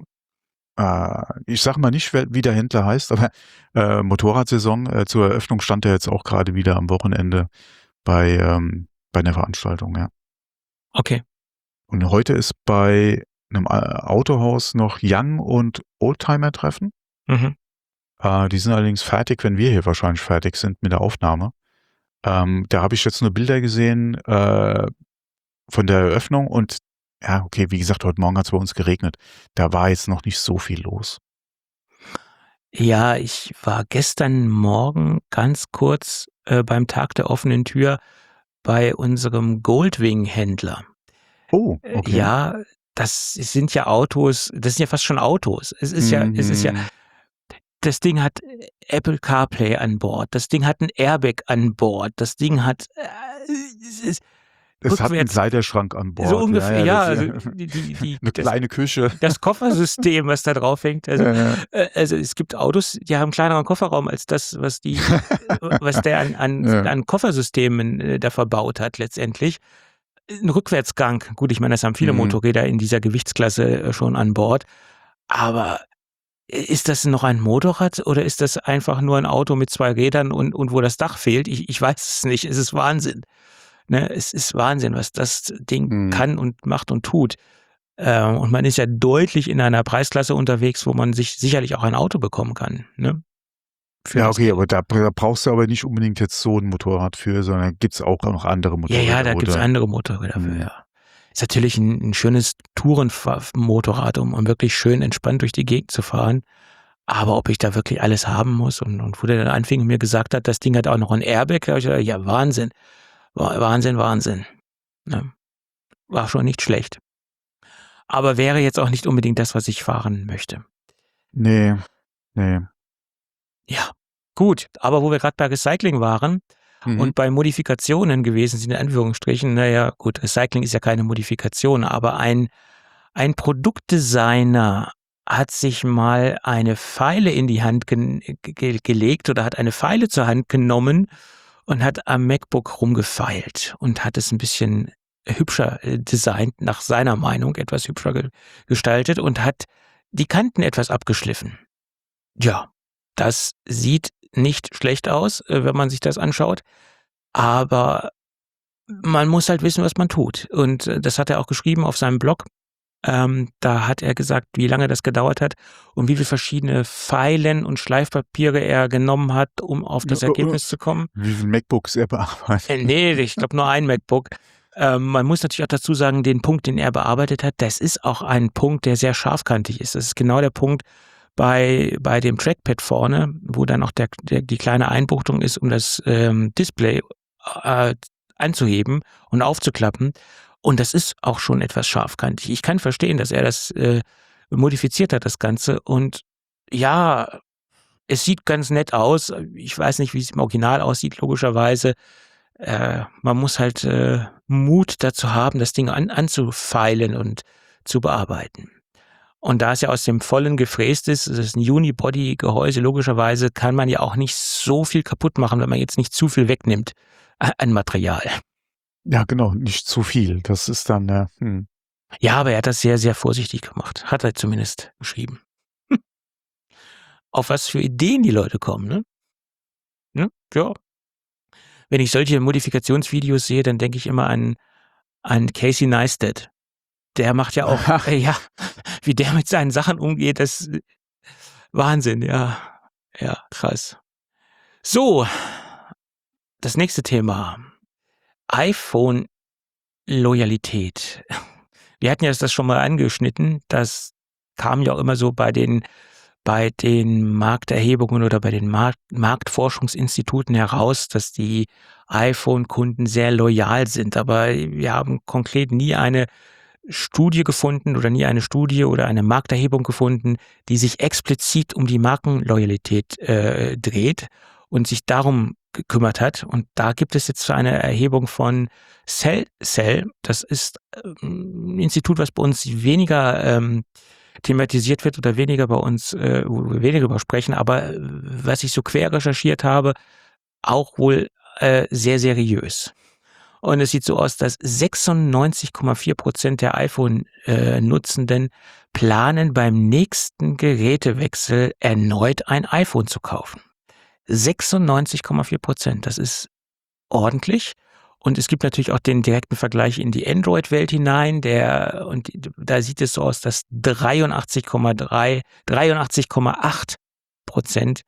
ich sag mal nicht, wie der Händler heißt, aber Motorradsaison. Zur Eröffnung stand er jetzt auch gerade wieder am Wochenende bei einer Veranstaltung, ja. Okay. Und heute ist bei einem Autohaus noch Young- und Oldtimer-Treffen. Mhm. Die sind allerdings fertig, wenn wir hier wahrscheinlich fertig sind mit der Aufnahme. Da habe ich jetzt nur Bilder gesehen von der Eröffnung und ja, okay, wie gesagt, heute Morgen hat es bei uns geregnet. Da war jetzt noch nicht so viel los. Ja, ich war gestern Morgen ganz kurz beim Tag der offenen Tür bei unserem Goldwing-Händler. Oh, okay. Ja, das sind ja Autos, das sind ja fast schon Autos. Es ist ja, das Ding hat Apple CarPlay an Bord, das Ding hat ein Airbag an Bord, das Ding hat es hat einen Kleiderschrank an Bord. So ungefähr, ja. Also eine kleine Küche. Das Koffersystem, was da drauf hängt. Also es gibt Autos, die haben einen kleineren Kofferraum als das, was der an Koffersystemen da verbaut hat letztendlich. Ein Rückwärtsgang. Gut, ich meine, das haben viele Motorräder in dieser Gewichtsklasse schon an Bord. Aber ist das noch ein Motorrad oder ist das einfach nur ein Auto mit 2 Rädern und wo das Dach fehlt? Ich weiß es nicht. Es ist Wahnsinn. Ne? Es ist Wahnsinn, was das Ding kann und macht und tut. Und man ist ja deutlich in einer Preisklasse unterwegs, wo man sich sicherlich auch ein Auto bekommen kann. Ne? Ja, okay, aber da brauchst du aber nicht unbedingt jetzt so ein Motorrad für, sondern gibt es auch noch andere Motorräder. Ja, da gibt es andere Motorräder für, ja. Ist natürlich ein schönes Tourenmotorrad, um wirklich schön entspannt durch die Gegend zu fahren. Aber ob ich da wirklich alles haben muss und wo der dann anfing und mir gesagt hat, das Ding hat auch noch ein Airbag, da habe ich gedacht, ja, Wahnsinn. Wahnsinn. Ne? War schon nicht schlecht. Aber wäre jetzt auch nicht unbedingt das, was ich fahren möchte. Nee. Ja. Gut, aber wo wir gerade bei Recycling waren und bei Modifikationen gewesen sind, in Anführungsstrichen, naja, gut, Recycling ist ja keine Modifikation, aber ein Produktdesigner hat sich mal eine Feile in die Hand gelegt oder hat eine Feile zur Hand genommen und hat am MacBook rumgefeilt und hat es ein bisschen hübscher designt, nach seiner Meinung etwas hübscher gestaltet und hat die Kanten etwas abgeschliffen. Ja, das sieht nicht schlecht aus, wenn man sich das anschaut, aber man muss halt wissen, was man tut. Und das hat er auch geschrieben auf seinem Blog. Da hat er gesagt, wie lange das gedauert hat und wie viele verschiedene Pfeilen und Schleifpapiere er genommen hat, um auf das Ergebnis zu kommen. Wie viele MacBooks er bearbeitet? Nee, ich glaube nur ein MacBook. Man muss natürlich auch dazu sagen, den Punkt, den er bearbeitet hat, das ist auch ein Punkt, der sehr scharfkantig ist. Das ist genau der Punkt bei dem Trackpad vorne, wo dann auch die kleine Einbuchtung ist, um das Display anzuheben und aufzuklappen. Und das ist auch schon etwas scharfkantig. Ich kann verstehen, dass er das modifiziert hat, das Ganze. Und ja, es sieht ganz nett aus. Ich weiß nicht, wie es im Original aussieht, logischerweise. Man muss halt Mut dazu haben, das Ding anzufeilen und zu bearbeiten. Und da es ja aus dem Vollen gefräst ist, das ist ein Unibody-Gehäuse, logischerweise kann man ja auch nicht so viel kaputt machen, wenn man jetzt nicht zu viel wegnimmt an Material. Ja, genau, nicht zu viel. Das ist dann, Ja, aber er hat das sehr, sehr vorsichtig gemacht. Hat er zumindest geschrieben. Auf was für Ideen die Leute kommen, ne? Ja. Wenn ich solche Modifikationsvideos sehe, dann denke ich immer an Casey Neistat. Der macht ja auch, wie der mit seinen Sachen umgeht, das ist Wahnsinn, ja. Ja, krass. So, das nächste Thema. iPhone-Loyalität. Wir hatten ja das schon mal angeschnitten. Das kam ja auch immer so bei den Markterhebungen oder bei den Marktforschungsinstituten heraus, dass die iPhone-Kunden sehr loyal sind. Aber wir haben konkret nie eine Studie gefunden oder eine Markterhebung gefunden, die sich explizit um die Markenloyalität dreht und sich darum gekümmert hat. Und da gibt es jetzt eine Erhebung von Cell. Das ist ein Institut, was bei uns weniger thematisiert wird oder weniger bei uns, wo wir weniger darüber sprechen, aber was ich so quer recherchiert habe, auch wohl sehr seriös. Und es sieht so aus, dass 96,4% der iPhone-Nutzenden planen beim nächsten Gerätewechsel erneut ein iPhone zu kaufen. 96,4%, das ist ordentlich. Und es gibt natürlich auch den direkten Vergleich in die Android-Welt hinein, da sieht es so aus, dass 83,8%,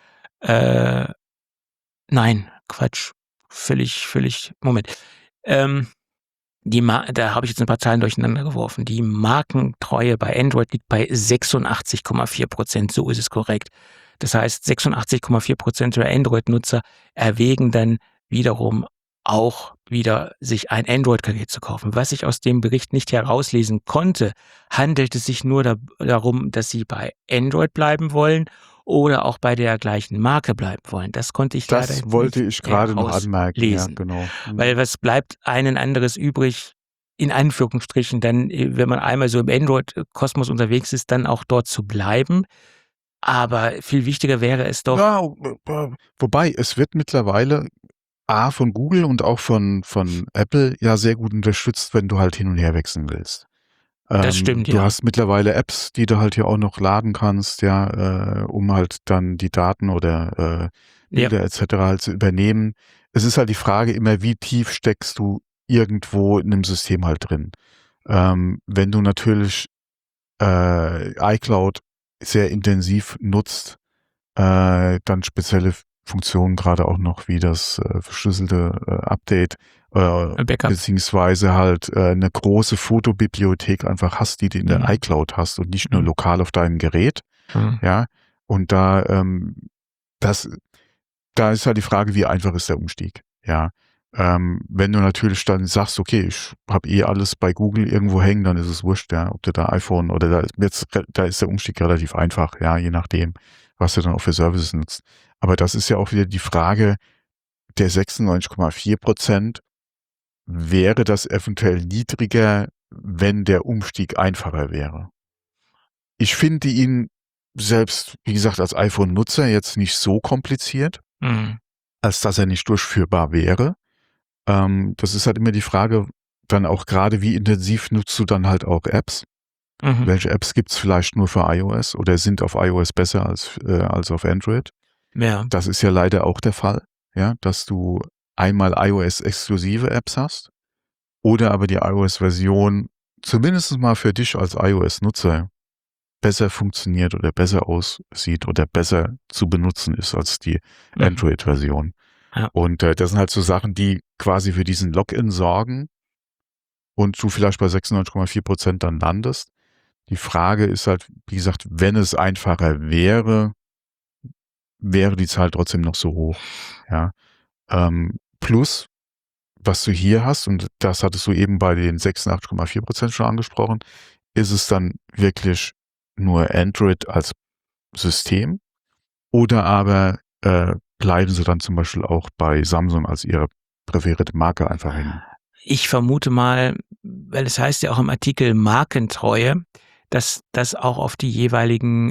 nein, Quatsch, völlig, Moment. Da habe ich jetzt ein paar Zahlen durcheinander geworfen. Die Markentreue bei Android liegt bei 86,4%, so ist es korrekt. Das heißt, 86,4% der Android-Nutzer erwägen dann wiederum auch wieder sich ein Android-Gerät zu kaufen. Was ich aus dem Bericht nicht herauslesen konnte, handelt es sich nur darum, dass sie bei Android bleiben wollen oder auch bei der gleichen Marke bleiben wollen. Das konnte ich leider nicht. Das wollte ich gerade noch anmerken. Ja, genau. Weil was bleibt einen anderes übrig, in Anführungsstrichen, dann, wenn man einmal so im Android-Kosmos unterwegs ist, dann auch dort zu bleiben. Aber viel wichtiger wäre es doch. Ja, wobei, es wird mittlerweile von Google und auch von Apple ja sehr gut unterstützt, wenn du halt hin und her wechseln willst. Das stimmt, Du ja. hast mittlerweile Apps, die du halt hier auch noch laden kannst, um halt dann die Daten oder Bilder etc. halt zu übernehmen. Es ist halt die Frage immer, wie tief steckst du irgendwo in einem System halt drin. Wenn du natürlich iCloud sehr intensiv nutzt, dann spezielle Funktionen, gerade auch noch wie das verschlüsselte Update, Backup. beziehungsweise halt eine große Fotobibliothek einfach hast, die du in der iCloud hast und nicht nur lokal auf deinem Gerät. Ja, und da ist halt die Frage, wie einfach ist der Umstieg. Ja, wenn du natürlich dann sagst, okay, ich habe alles bei Google irgendwo hängen, dann ist es wurscht, ja, ob du da iPhone oder da ist der Umstieg relativ einfach, ja, je nachdem, was du dann auch für Services nutzt. Aber das ist ja auch wieder die Frage der 96,4%. Wäre das eventuell niedriger, wenn der Umstieg einfacher wäre? Ich finde ihn selbst, wie gesagt, als iPhone-Nutzer jetzt nicht so kompliziert, als dass er nicht durchführbar wäre. Das ist halt immer die Frage, dann auch gerade, wie intensiv nutzt du dann halt auch Apps? Welche Apps gibt's vielleicht nur für iOS oder sind auf iOS besser als auf Android? Ja. Das ist ja leider auch der Fall, ja, dass du einmal iOS-exklusive Apps hast oder aber die iOS-Version zumindest mal für dich als iOS-Nutzer besser funktioniert oder besser aussieht oder besser zu benutzen ist als die Android-Version. Ja. Und das sind halt so Sachen, die quasi für diesen Login sorgen und du vielleicht bei 96,4% dann landest. Die Frage ist halt, wie gesagt, wenn es einfacher wäre, wäre die Zahl trotzdem noch so hoch. Ja. Plus, was du hier hast, und das hattest du eben bei den 86,4% schon angesprochen, ist es dann wirklich nur Android als System oder aber bleiben sie dann zum Beispiel auch bei Samsung als ihre präferierte Marke einfach hängen? Ich vermute mal, weil es heißt ja auch im Artikel Markentreue, dass das auch auf die jeweiligen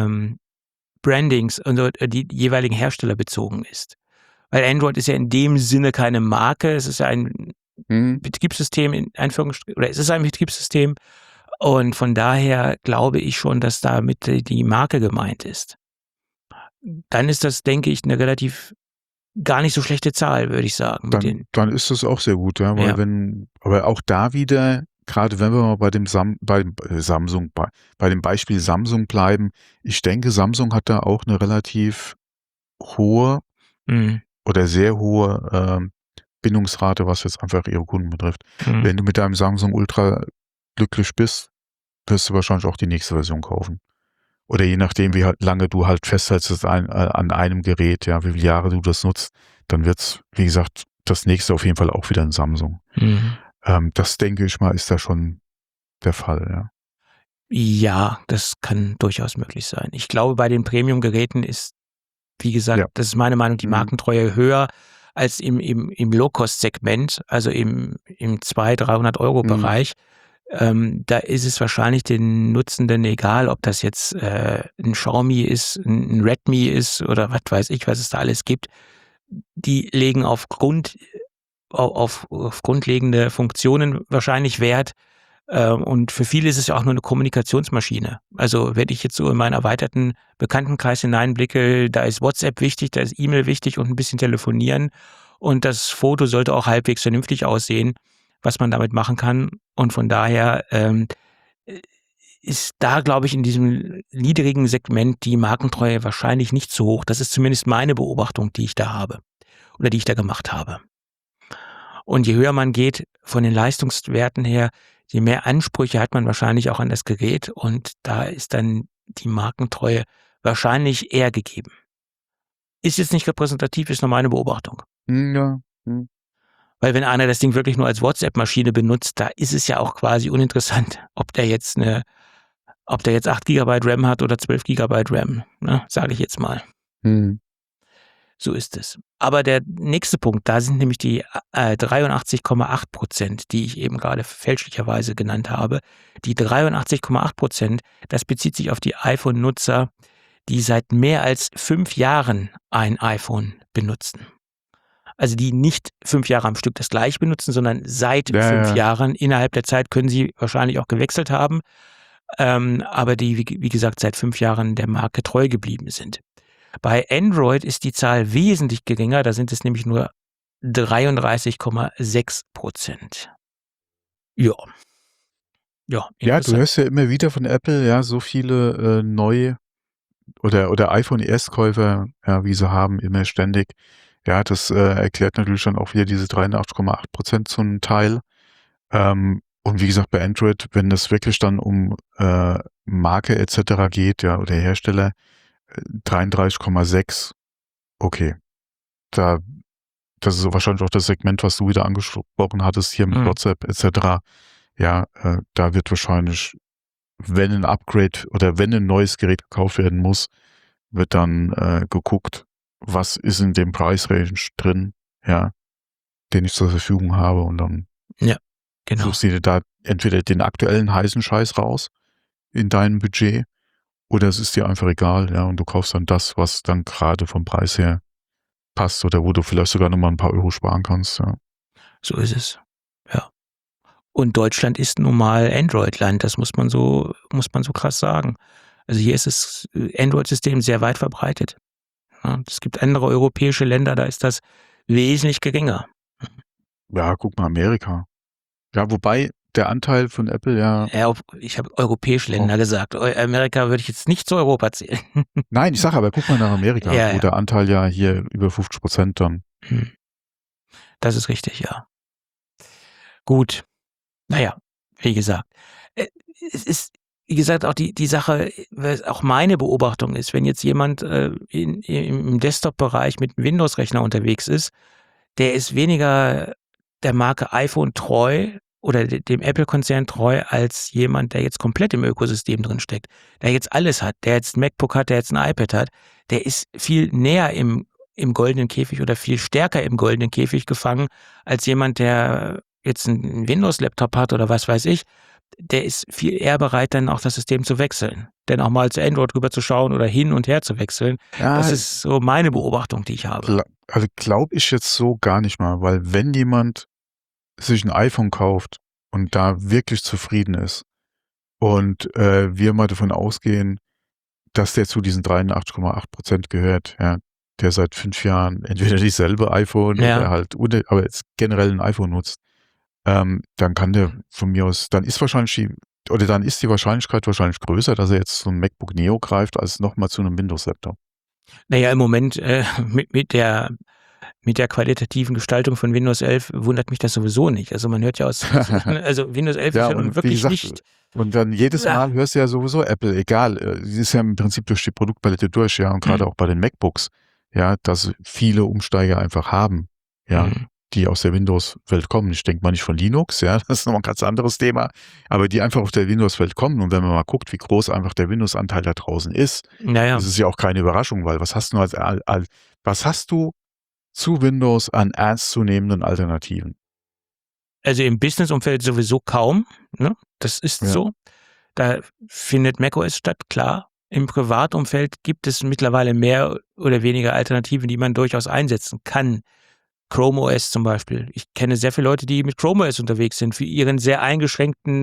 Brandings und die jeweiligen Hersteller bezogen ist. Weil Android ist ja in dem Sinne keine Marke, es ist ja ein Betriebssystem in Anführungsstrichen, oder es ist ein Betriebssystem und von daher glaube ich schon, dass damit die Marke gemeint ist. Dann ist das, denke ich, eine relativ gar nicht so schlechte Zahl, würde ich sagen. Dann ist das auch sehr gut, ja, weil aber auch da wieder, gerade wenn wir mal bei dem bei dem Beispiel Samsung bleiben, ich denke, Samsung hat da auch eine relativ hohe oder sehr hohe Bindungsrate, was jetzt einfach ihre Kunden betrifft. Wenn du mit deinem Samsung Ultra glücklich bist, wirst du wahrscheinlich auch die nächste Version kaufen. Oder je nachdem, wie lange du halt festhältst an einem Gerät, ja, wie viele Jahre du das nutzt, dann wird's, wie gesagt, das nächste auf jeden Fall auch wieder ein Samsung. Das denke ich mal, ist da schon der Fall, ja. Ja, das kann durchaus möglich sein. Ich glaube, bei den Premium-Geräten ist, wie gesagt, das ist meine Meinung, die Markentreue höher als im Low-Cost-Segment, also im 200-300 Euro Bereich. Da ist es wahrscheinlich den Nutzenden egal, ob das jetzt ein Xiaomi ist, ein Redmi ist oder was weiß ich, was es da alles gibt. Die legen auf grundlegende Funktionen wahrscheinlich Wert. Und für viele ist es ja auch nur eine Kommunikationsmaschine. Also wenn ich jetzt so in meinen erweiterten Bekanntenkreis hineinblicke, da ist WhatsApp wichtig, da ist E-Mail wichtig und ein bisschen telefonieren. Und das Foto sollte auch halbwegs vernünftig aussehen, was man damit machen kann. Und von daher ist da, glaube ich, in diesem niedrigen Segment die Markentreue wahrscheinlich nicht so hoch. Das ist zumindest meine Beobachtung, die ich da habe oder die ich da gemacht habe. Und je höher man geht von den Leistungswerten her, je mehr Ansprüche hat man wahrscheinlich auch an das Gerät und da ist dann die Markentreue wahrscheinlich eher gegeben. Ist jetzt nicht repräsentativ, ist nur meine Beobachtung. Ja. Weil wenn einer das Ding wirklich nur als WhatsApp-Maschine benutzt, da ist es ja auch quasi uninteressant, ob der jetzt 8 GB RAM hat oder 12 GB RAM, ne, sage ich jetzt mal. So ist es. Aber der nächste Punkt, da sind nämlich die 83,8%, die ich eben gerade fälschlicherweise genannt habe. Die 83,8%, das bezieht sich auf die iPhone-Nutzer, die seit mehr als 5 Jahren ein iPhone benutzen. Also die nicht 5 Jahre am Stück das gleiche benutzen, sondern seit 5 Jahren. Innerhalb der Zeit können sie wahrscheinlich auch gewechselt haben, aber die, wie gesagt, seit 5 Jahren der Marke treu geblieben sind. Bei Android ist die Zahl wesentlich geringer, da sind es nämlich nur 33,6%. Ja. Ja, du hörst ja immer wieder von Apple, ja, so viele neue oder iPhone ES-Käufer, ja, wie sie haben, immer ständig. Ja, das erklärt natürlich dann auch wieder diese 83,8% zum Teil. Und wie gesagt, bei Android, wenn das wirklich dann um Marke etc. geht, ja, oder Hersteller, 33,6, okay. Das ist so wahrscheinlich auch das Segment, was du wieder angesprochen hattest, hier mit WhatsApp etc. Ja, da wird wahrscheinlich, wenn ein Upgrade oder wenn ein neues Gerät gekauft werden muss, wird dann geguckt, was ist in dem Preisrange drin, ja, den ich zur Verfügung habe und dann Genau. suchst du dir da entweder den aktuellen heißen Scheiß raus in deinem Budget oder es ist dir einfach egal, ja, und du kaufst dann das, was dann gerade vom Preis her passt oder wo du vielleicht sogar nochmal ein paar Euro sparen kannst, ja. So ist es. Ja. Und Deutschland ist nun mal Android-Land, das muss man so krass sagen. Also hier ist das Android-System sehr weit verbreitet. Ja, es gibt andere europäische Länder, da ist das wesentlich geringer. Ja, guck mal, Amerika. Ja, wobei der Anteil von Apple ja. Ja, ich habe europäische Länder gesagt. Amerika würde ich jetzt nicht zu Europa zählen. Nein, ich sage aber, guck mal nach Amerika, Ja, wo ja. der Anteil ja hier über 50% dann. Das ist richtig, ja. Gut. Naja, wie gesagt. Es ist, wie gesagt, auch die Sache, auch meine Beobachtung ist, wenn jetzt jemand im Desktop-Bereich mit einem Windows-Rechner unterwegs ist, der ist weniger der Marke iPhone treu oder dem Apple-Konzern treu als jemand, der jetzt komplett im Ökosystem drin steckt, der jetzt alles hat, der jetzt ein MacBook hat, der jetzt ein iPad hat, der ist viel näher im goldenen Käfig oder viel stärker im goldenen Käfig gefangen als jemand, der jetzt einen Windows-Laptop hat oder was weiß ich. Der ist viel eher bereit, dann auch das System zu wechseln. Denn auch mal zu Android rüber zu schauen oder hin und her zu wechseln. Ja, Das ist so meine Beobachtung, die ich habe. also glaube ich jetzt so gar nicht mal, weil wenn jemand sich ein iPhone kauft und da wirklich zufrieden ist und wir mal davon ausgehen, dass der zu diesen 83,8% gehört, ja, der seit 5 Jahren entweder dieselbe iPhone oder halt, aber jetzt generell ein iPhone nutzt, dann kann der von mir aus, dann ist die Wahrscheinlichkeit wahrscheinlich größer, dass er jetzt so ein MacBook Neo greift, als nochmal zu einem Windows-Laptop. Naja, im Moment mit der qualitativen Gestaltung von Windows 11 wundert mich das sowieso nicht. Also man hört ja also Windows 11 Ja, ist ja nun und wie wirklich gesagt, nicht. und dann jedes Ja. Mal hörst du ja sowieso Apple, egal, sie ist ja im Prinzip durch die Produktpalette durch, ja, und gerade auch bei den MacBooks, ja, dass viele Umsteiger einfach haben, ja, die aus der Windows-Welt kommen. Ich denke mal nicht von Linux, ja, das ist nochmal ein ganz anderes Thema, aber die einfach auf der Windows-Welt kommen. Und wenn man mal guckt, wie groß einfach der Windows-Anteil da draußen ist, Naja. das ist ja auch keine Überraschung, weil was hast du zu Windows an ernstzunehmenden Alternativen? Also im Business-Umfeld sowieso kaum, ne? Das ist so. Da findet macOS statt, klar. Im Privatumfeld gibt es mittlerweile mehr oder weniger Alternativen, die man durchaus einsetzen kann. Chrome OS zum Beispiel. Ich kenne sehr viele Leute, die mit Chrome OS unterwegs sind, für ihren sehr eingeschränkten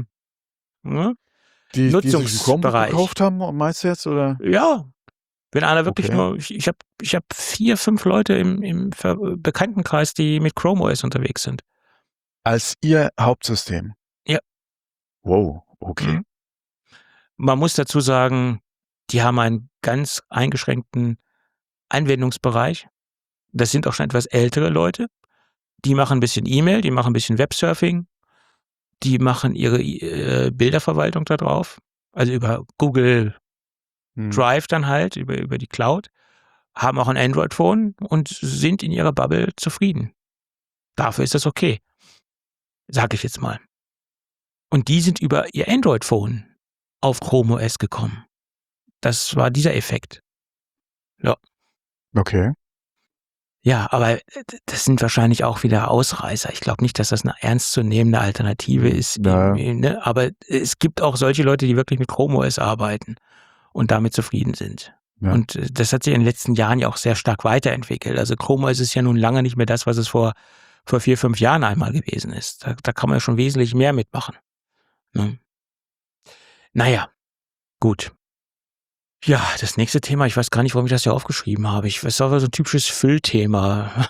Die sich ein Chromebook Nutzungsbereich. gekauft haben, meinst du jetzt, oder? Ja, wenn einer wirklich Okay. nur, ich hab 4, 5 Leute im Bekanntenkreis, die mit Chrome OS unterwegs sind. Als ihr Hauptsystem? Ja. Wow, okay. Man muss dazu sagen, die haben einen ganz eingeschränkten Anwendungsbereich. Das sind auch schon etwas ältere Leute. Die machen ein bisschen E-Mail, die machen ein bisschen Websurfing, die machen ihre Bilderverwaltung da drauf, also über Google Drive dann halt, über die Cloud, haben auch ein Android-Phone und sind in ihrer Bubble zufrieden. Dafür ist das okay, sage ich jetzt mal. Und die sind über ihr Android-Phone auf Chrome OS gekommen. Das war dieser Effekt. Ja. Okay. Ja, aber das sind wahrscheinlich auch wieder Ausreißer. Ich glaube nicht, dass das eine ernstzunehmende Alternative ist. Ja. Ne? Aber es gibt auch solche Leute, die wirklich mit Chrome OS arbeiten und damit zufrieden sind. Ja. Und das hat sich in den letzten Jahren ja auch sehr stark weiterentwickelt. Also Chrome OS ist ja nun lange nicht mehr das, was es vor 4, 5 Jahren einmal gewesen ist. Da kann man ja schon wesentlich mehr mitmachen. Ne? Naja, gut. Ja, das nächste Thema, ich weiß gar nicht, warum ich das hier aufgeschrieben habe. Es war so ein typisches Füllthema.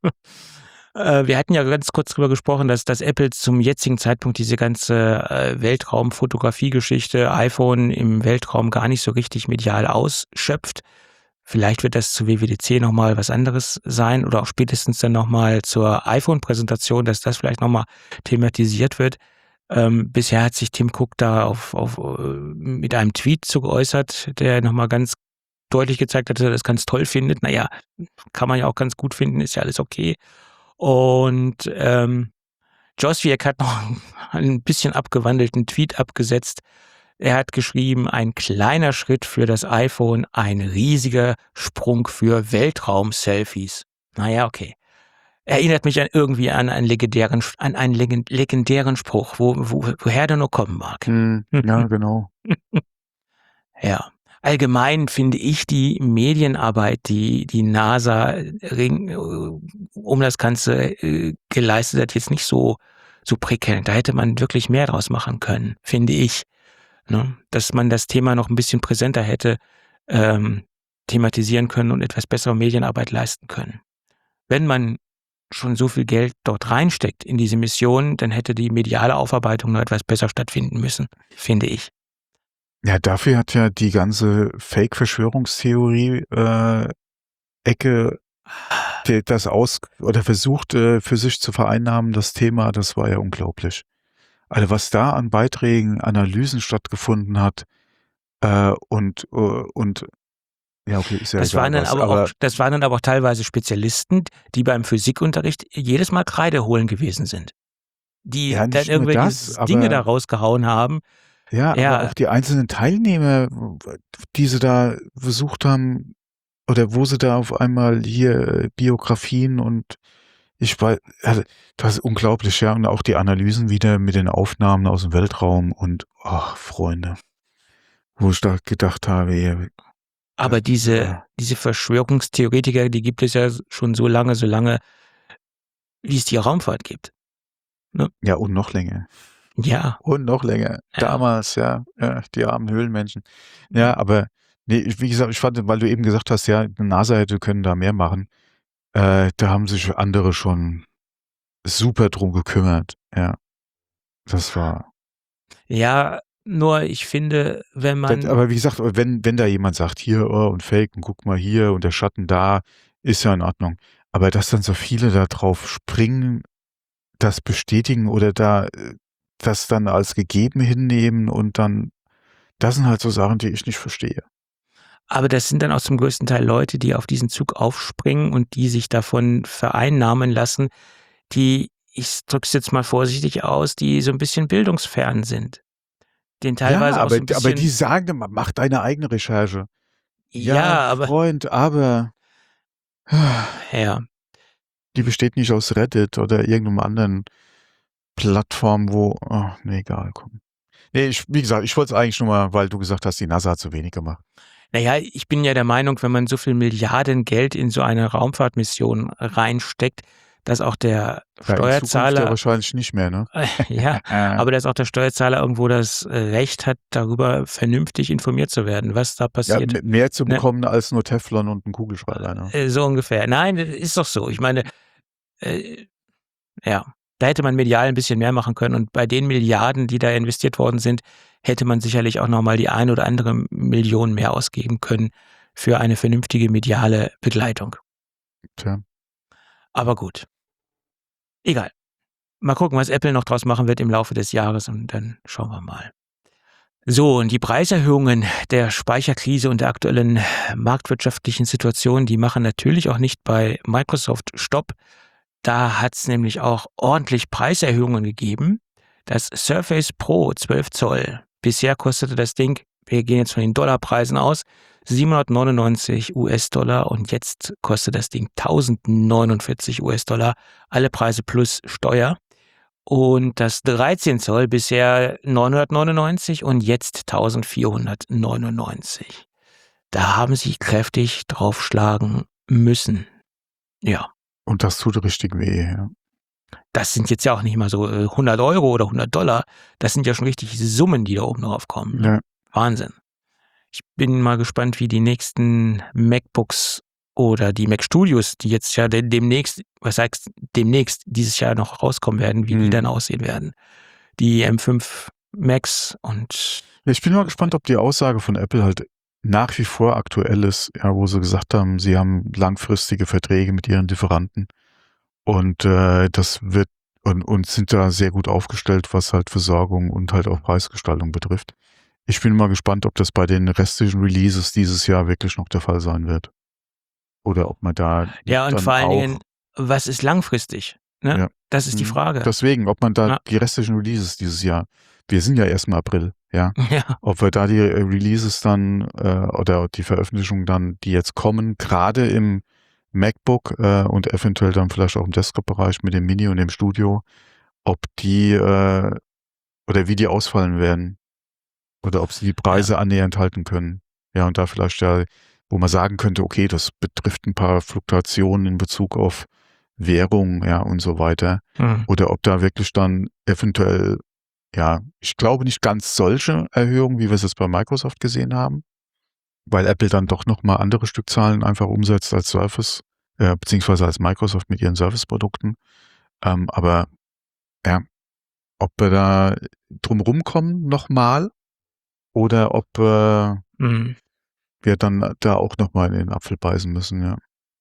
Wir hatten ja ganz kurz drüber gesprochen, dass Apple zum jetzigen Zeitpunkt diese ganze Weltraum-Fotografie-Geschichte, iPhone im Weltraum gar nicht so richtig medial ausschöpft. Vielleicht wird das zu WWDC nochmal was anderes sein oder auch spätestens dann nochmal zur iPhone-Präsentation, dass das vielleicht nochmal thematisiert wird. Bisher hat sich Tim Cook da mit einem Tweet zu geäußert, der nochmal ganz deutlich gezeigt hat, dass er das ganz toll findet. Naja, kann man ja auch ganz gut finden, ist ja alles okay. Und Josviak hat noch einen bisschen abgewandelten Tweet abgesetzt, Er hat geschrieben, ein kleiner Schritt für das iPhone, ein riesiger Sprung für Weltraum-Selfies. Naja, okay. Erinnert mich irgendwie an einen legendären Spruch, woher der nur kommen mag. Ja, genau. Ja. Allgemein finde ich die Medienarbeit, die NASA um das Ganze geleistet hat, jetzt nicht so prickelnd. Da hätte man wirklich mehr draus machen können, finde ich. Ne? Dass man das Thema noch ein bisschen präsenter hätte thematisieren können und etwas bessere Medienarbeit leisten können. Wenn man schon so viel Geld dort reinsteckt in diese Mission, dann hätte die mediale Aufarbeitung noch etwas besser stattfinden müssen, finde ich. Ja, dafür hat ja die ganze Fake-Verschwörungstheorie Ecke das versucht für sich zu vereinnahmen, das Thema, das war ja unglaublich. Also was da an Beiträgen, Analysen stattgefunden hat und ja, okay, ist ja Das egal waren dann was, das waren dann aber auch teilweise Spezialisten, die beim Physikunterricht jedes Mal Kreide holen gewesen sind. Die ja, dann nicht nur irgendwelche das, Dinge da aber rausgehauen haben. ja, aber Ja, auch die einzelnen Teilnehmer, die sie da versucht haben, oder wo sie da auf einmal hier Biografien und ich weiß, also, das ist unglaublich, ja, und auch die Analysen wieder mit den Aufnahmen aus dem Weltraum und, ach, Freunde, wo ich da gedacht habe, aber diese Verschwörungstheoretiker, die gibt es ja schon so lange, wie es die Raumfahrt gibt. Ne? ja, und noch länger. Ja. Und noch länger. Ja. Damals, ja, die armen Höhlenmenschen. Ja, aber nee, wie gesagt, ich fand, weil du eben gesagt hast, ja, NASA hätte können da mehr machen. Da haben sich andere schon super drum gekümmert. Ja, das war. Ja, nur ich finde, wenn man. Aber wie gesagt, wenn da jemand sagt, hier, oh, und Fake, und guck mal hier und der Schatten da, ist ja in Ordnung. Aber dass dann so viele da drauf springen, das bestätigen oder da das dann als gegeben hinnehmen und dann, das sind halt so Sachen, die ich nicht verstehe. Aber das sind dann auch zum größten Teil Leute, die auf diesen Zug aufspringen und die sich davon vereinnahmen lassen, die, ich drück's jetzt mal vorsichtig aus, die so ein bisschen bildungsfern sind. Den teilweise Ja, auch so ein aber bisschen. die sagen immer, mach deine eigene Recherche. Ja, aber. Freund, aber Ja. die besteht nicht aus Reddit oder irgendeinem anderen Plattform, wo, nee, egal, komm. Nee, wie gesagt, ich wollte es eigentlich nur mal, weil du gesagt hast, die NASA hat zu wenig gemacht. Naja, ich bin ja der Meinung, wenn man so viel Milliarden Geld in so eine Raumfahrtmission reinsteckt, dass auch der Ja, in Zukunft Steuerzahler, ja wahrscheinlich nicht mehr, ne? ja, aber dass auch der Steuerzahler irgendwo das Recht hat, darüber vernünftig informiert zu werden, was da Ja, passiert. mehr zu Ne? bekommen als nur Teflon und ein Kugelschreiber, ne? So ungefähr. Nein, das ist doch so. Ich meine, ja, da hätte man medial ein bisschen mehr machen können und bei den Milliarden, die da investiert worden sind, hätte man sicherlich auch nochmal die ein oder andere Million mehr ausgeben können für eine vernünftige mediale Begleitung. Tja. Aber gut. Egal. Mal gucken, was Apple noch draus machen wird im Laufe des Jahres und dann schauen wir mal. So, und die Preiserhöhungen der Speicherkrise und der aktuellen marktwirtschaftlichen Situation, die machen natürlich auch nicht bei Microsoft Stopp. Da hat es nämlich auch ordentlich Preiserhöhungen gegeben. Das Surface Pro 12 Zoll. Bisher kostete das Ding, wir gehen jetzt von den Dollarpreisen aus, $799 und jetzt kostet das Ding $1049. Alle Preise plus Steuer. Und das 13 Zoll bisher 999 und jetzt 1499. Da haben sie kräftig draufschlagen müssen. Ja. Und das tut richtig weh, ja. Das sind jetzt ja auch nicht mal so 100 Euro oder $100. Das sind ja schon richtig Summen, die da oben drauf kommen. Ja. Wahnsinn. Ich bin mal gespannt, wie die nächsten MacBooks oder die Mac Studios, die jetzt ja demnächst dieses Jahr noch rauskommen werden, wie die dann aussehen werden. Die M5 Macs und. Ja, ich bin mal gespannt, ob die Aussage von Apple halt nach wie vor aktuell ist, ja, wo sie gesagt haben, sie haben langfristige Verträge mit ihren Lieferanten und das wird und sind da sehr gut aufgestellt, was halt Versorgung und halt auch Preisgestaltung betrifft. Ich bin mal gespannt, ob das bei den restlichen Releases dieses Jahr wirklich noch der Fall sein wird. Oder ob man da ja, und dann vor allen auch, Dingen, was ist langfristig? Ne? Ja. Das ist die Frage. Deswegen, ob man da Ja. die restlichen Releases dieses Jahr, wir sind ja erst im April, ja, Ja. ob wir da die Releases dann oder die Veröffentlichungen dann, die jetzt kommen, gerade im MacBook und eventuell dann vielleicht auch im Desktop-Bereich mit dem Mini und dem Studio, ob die oder wie die ausfallen werden oder ob sie die Preise annähernd halten können. Ja, und da vielleicht ja, wo man sagen könnte, okay, das betrifft ein paar Fluktuationen in Bezug auf Währung, ja, und so weiter. Mhm. Oder ob da wirklich dann eventuell, ja, ich glaube nicht ganz solche Erhöhungen, wie wir es jetzt bei Microsoft gesehen haben, weil Apple dann doch nochmal andere Stückzahlen einfach umsetzt als Surface, beziehungsweise als Microsoft mit ihren Service-Produkten. Aber ja, ob wir da drum rumkommen nochmal oder ob Mhm. wir dann da auch nochmal in den Apfel beißen müssen, ja.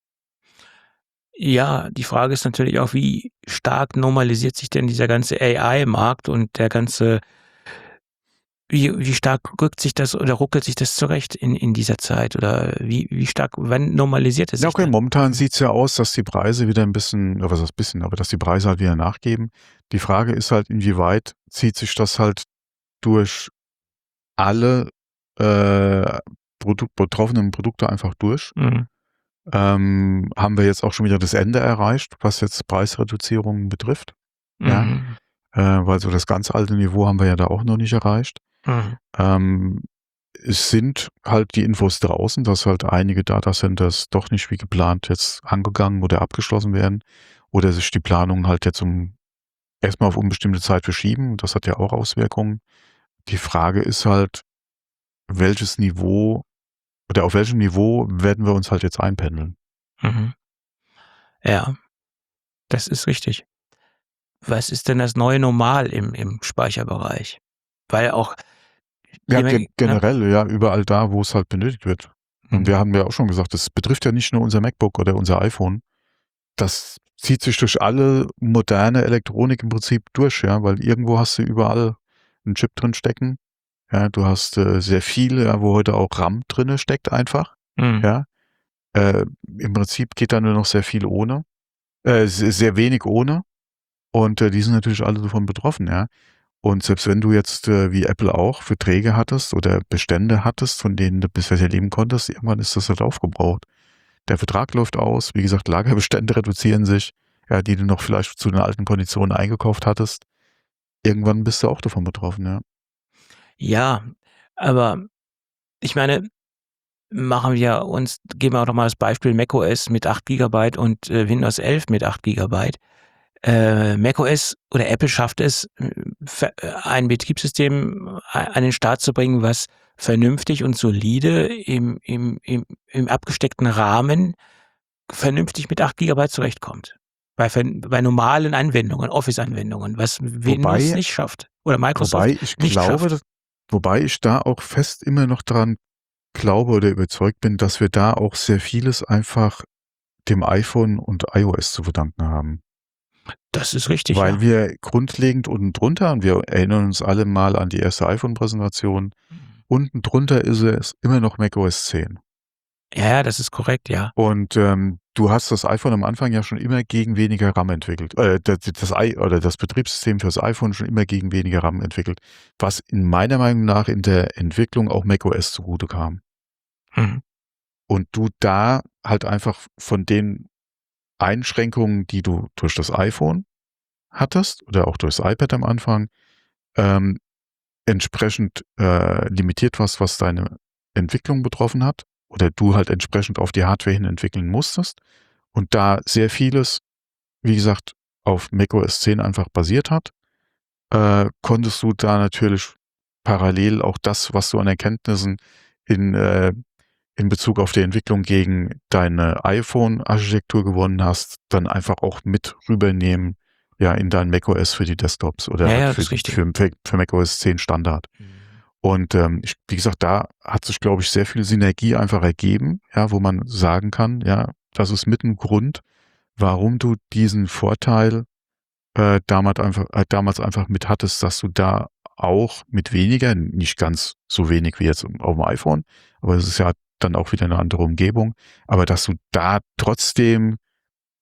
Ja, die Frage ist natürlich auch, wie stark normalisiert sich denn dieser ganze AI-Markt und der ganze wie stark rückt sich das oder ruckelt sich das zurecht in dieser Zeit? Oder wie stark wann normalisiert es Ja, sich okay, denn? momentan sieht's ja aus, dass die Preise wieder ein bisschen, was heißt bisschen, aber dass die Preise halt wieder nachgeben. Die Frage ist halt, inwieweit zieht sich das halt durch alle betroffenen Produkte einfach durch. Mhm. Haben wir jetzt auch schon wieder das Ende erreicht, was jetzt Preisreduzierungen betrifft. Ja, Mhm. weil so das ganz alte Niveau haben wir ja da auch noch nicht erreicht. Mhm. Es sind halt die Infos draußen, dass halt einige Datacenters doch nicht wie geplant jetzt angegangen oder abgeschlossen werden oder sich die Planungen halt jetzt erstmal auf unbestimmte Zeit verschieben. Das hat ja auch Auswirkungen. Die Frage ist halt, welches Niveau oder auf welchem Niveau werden wir uns halt jetzt einpendeln? Mhm. Ja, das ist richtig. Was ist denn das neue Normal im Speicherbereich? Weil auch Ja, je mehr ne? generell, ja, überall da, wo es halt benötigt wird. Und Mhm. wir haben ja auch schon gesagt, das betrifft ja nicht nur unser MacBook oder unser iPhone. Das zieht sich durch alle moderne Elektronik im Prinzip durch, ja, weil irgendwo hast du überall einen Chip drin stecken. Ja, du hast sehr viele, ja, wo heute auch RAM drinne steckt einfach. Mhm. Ja, im Prinzip geht da nur noch sehr viel ohne, sehr wenig ohne. Und die sind natürlich alle davon betroffen, ja. Und selbst wenn du jetzt wie Apple auch Verträge hattest oder Bestände hattest, von denen du bisher leben konntest, irgendwann ist das halt aufgebraucht. Der Vertrag läuft aus, wie gesagt, Lagerbestände reduzieren sich, ja, die du noch vielleicht zu den alten Konditionen eingekauft hattest. Irgendwann bist du auch davon betroffen, ja. Ja, aber ich meine, geben wir auch noch mal das Beispiel macOS mit 8 Gigabyte und Windows 11 mit 8 Gigabyte. macOS oder Apple schafft es, ein Betriebssystem an den Start zu bringen, was vernünftig und solide im abgesteckten Rahmen vernünftig mit 8 Gigabyte zurechtkommt. Bei normalen Anwendungen, Office-Anwendungen, was Windows Wobei, nicht schafft oder Microsoft wobei ich nicht glaube, schafft. wobei ich da auch fest immer noch dran glaube oder überzeugt bin, dass wir da auch sehr vieles einfach dem iPhone und iOS zu verdanken haben. Das ist richtig, Weil ja. wir grundlegend unten drunter, und wir erinnern uns alle mal an die erste iPhone-Präsentation, unten drunter ist es immer noch macOS 10. Ja, ja, das ist korrekt, ja. Und du hast das iPhone am Anfang ja schon immer gegen weniger RAM entwickelt. Oder das Betriebssystem fürs iPhone schon immer gegen weniger RAM entwickelt, was in meiner Meinung nach in der Entwicklung auch macOS zugute kam. Mhm. Und du da halt einfach von den Einschränkungen, die du durch das iPhone hattest oder auch durchs iPad am Anfang, ähm, entsprechend limitiert warst, was deine Entwicklung betroffen hat oder du halt entsprechend auf die Hardware hin entwickeln musstest und da sehr vieles, wie gesagt, auf macOS 10 einfach basiert hat, konntest du da natürlich parallel auch das, was du an Erkenntnissen in Bezug auf die Entwicklung gegen deine iPhone-Architektur gewonnen hast, dann einfach auch mit rübernehmen, ja, in dein macOS für die Desktops oder Ja, halt ja, für, das ist richtig. für macOS 10 Standard. Mhm. Und wie gesagt, da hat sich, glaube ich, sehr viel Synergie einfach ergeben, ja, wo man sagen kann, ja, das ist mit ein Grund, warum du diesen Vorteil damals einfach mit hattest, dass du da auch mit weniger, nicht ganz so wenig wie jetzt auf dem iPhone, aber es ist ja dann auch wieder eine andere Umgebung, aber dass du da trotzdem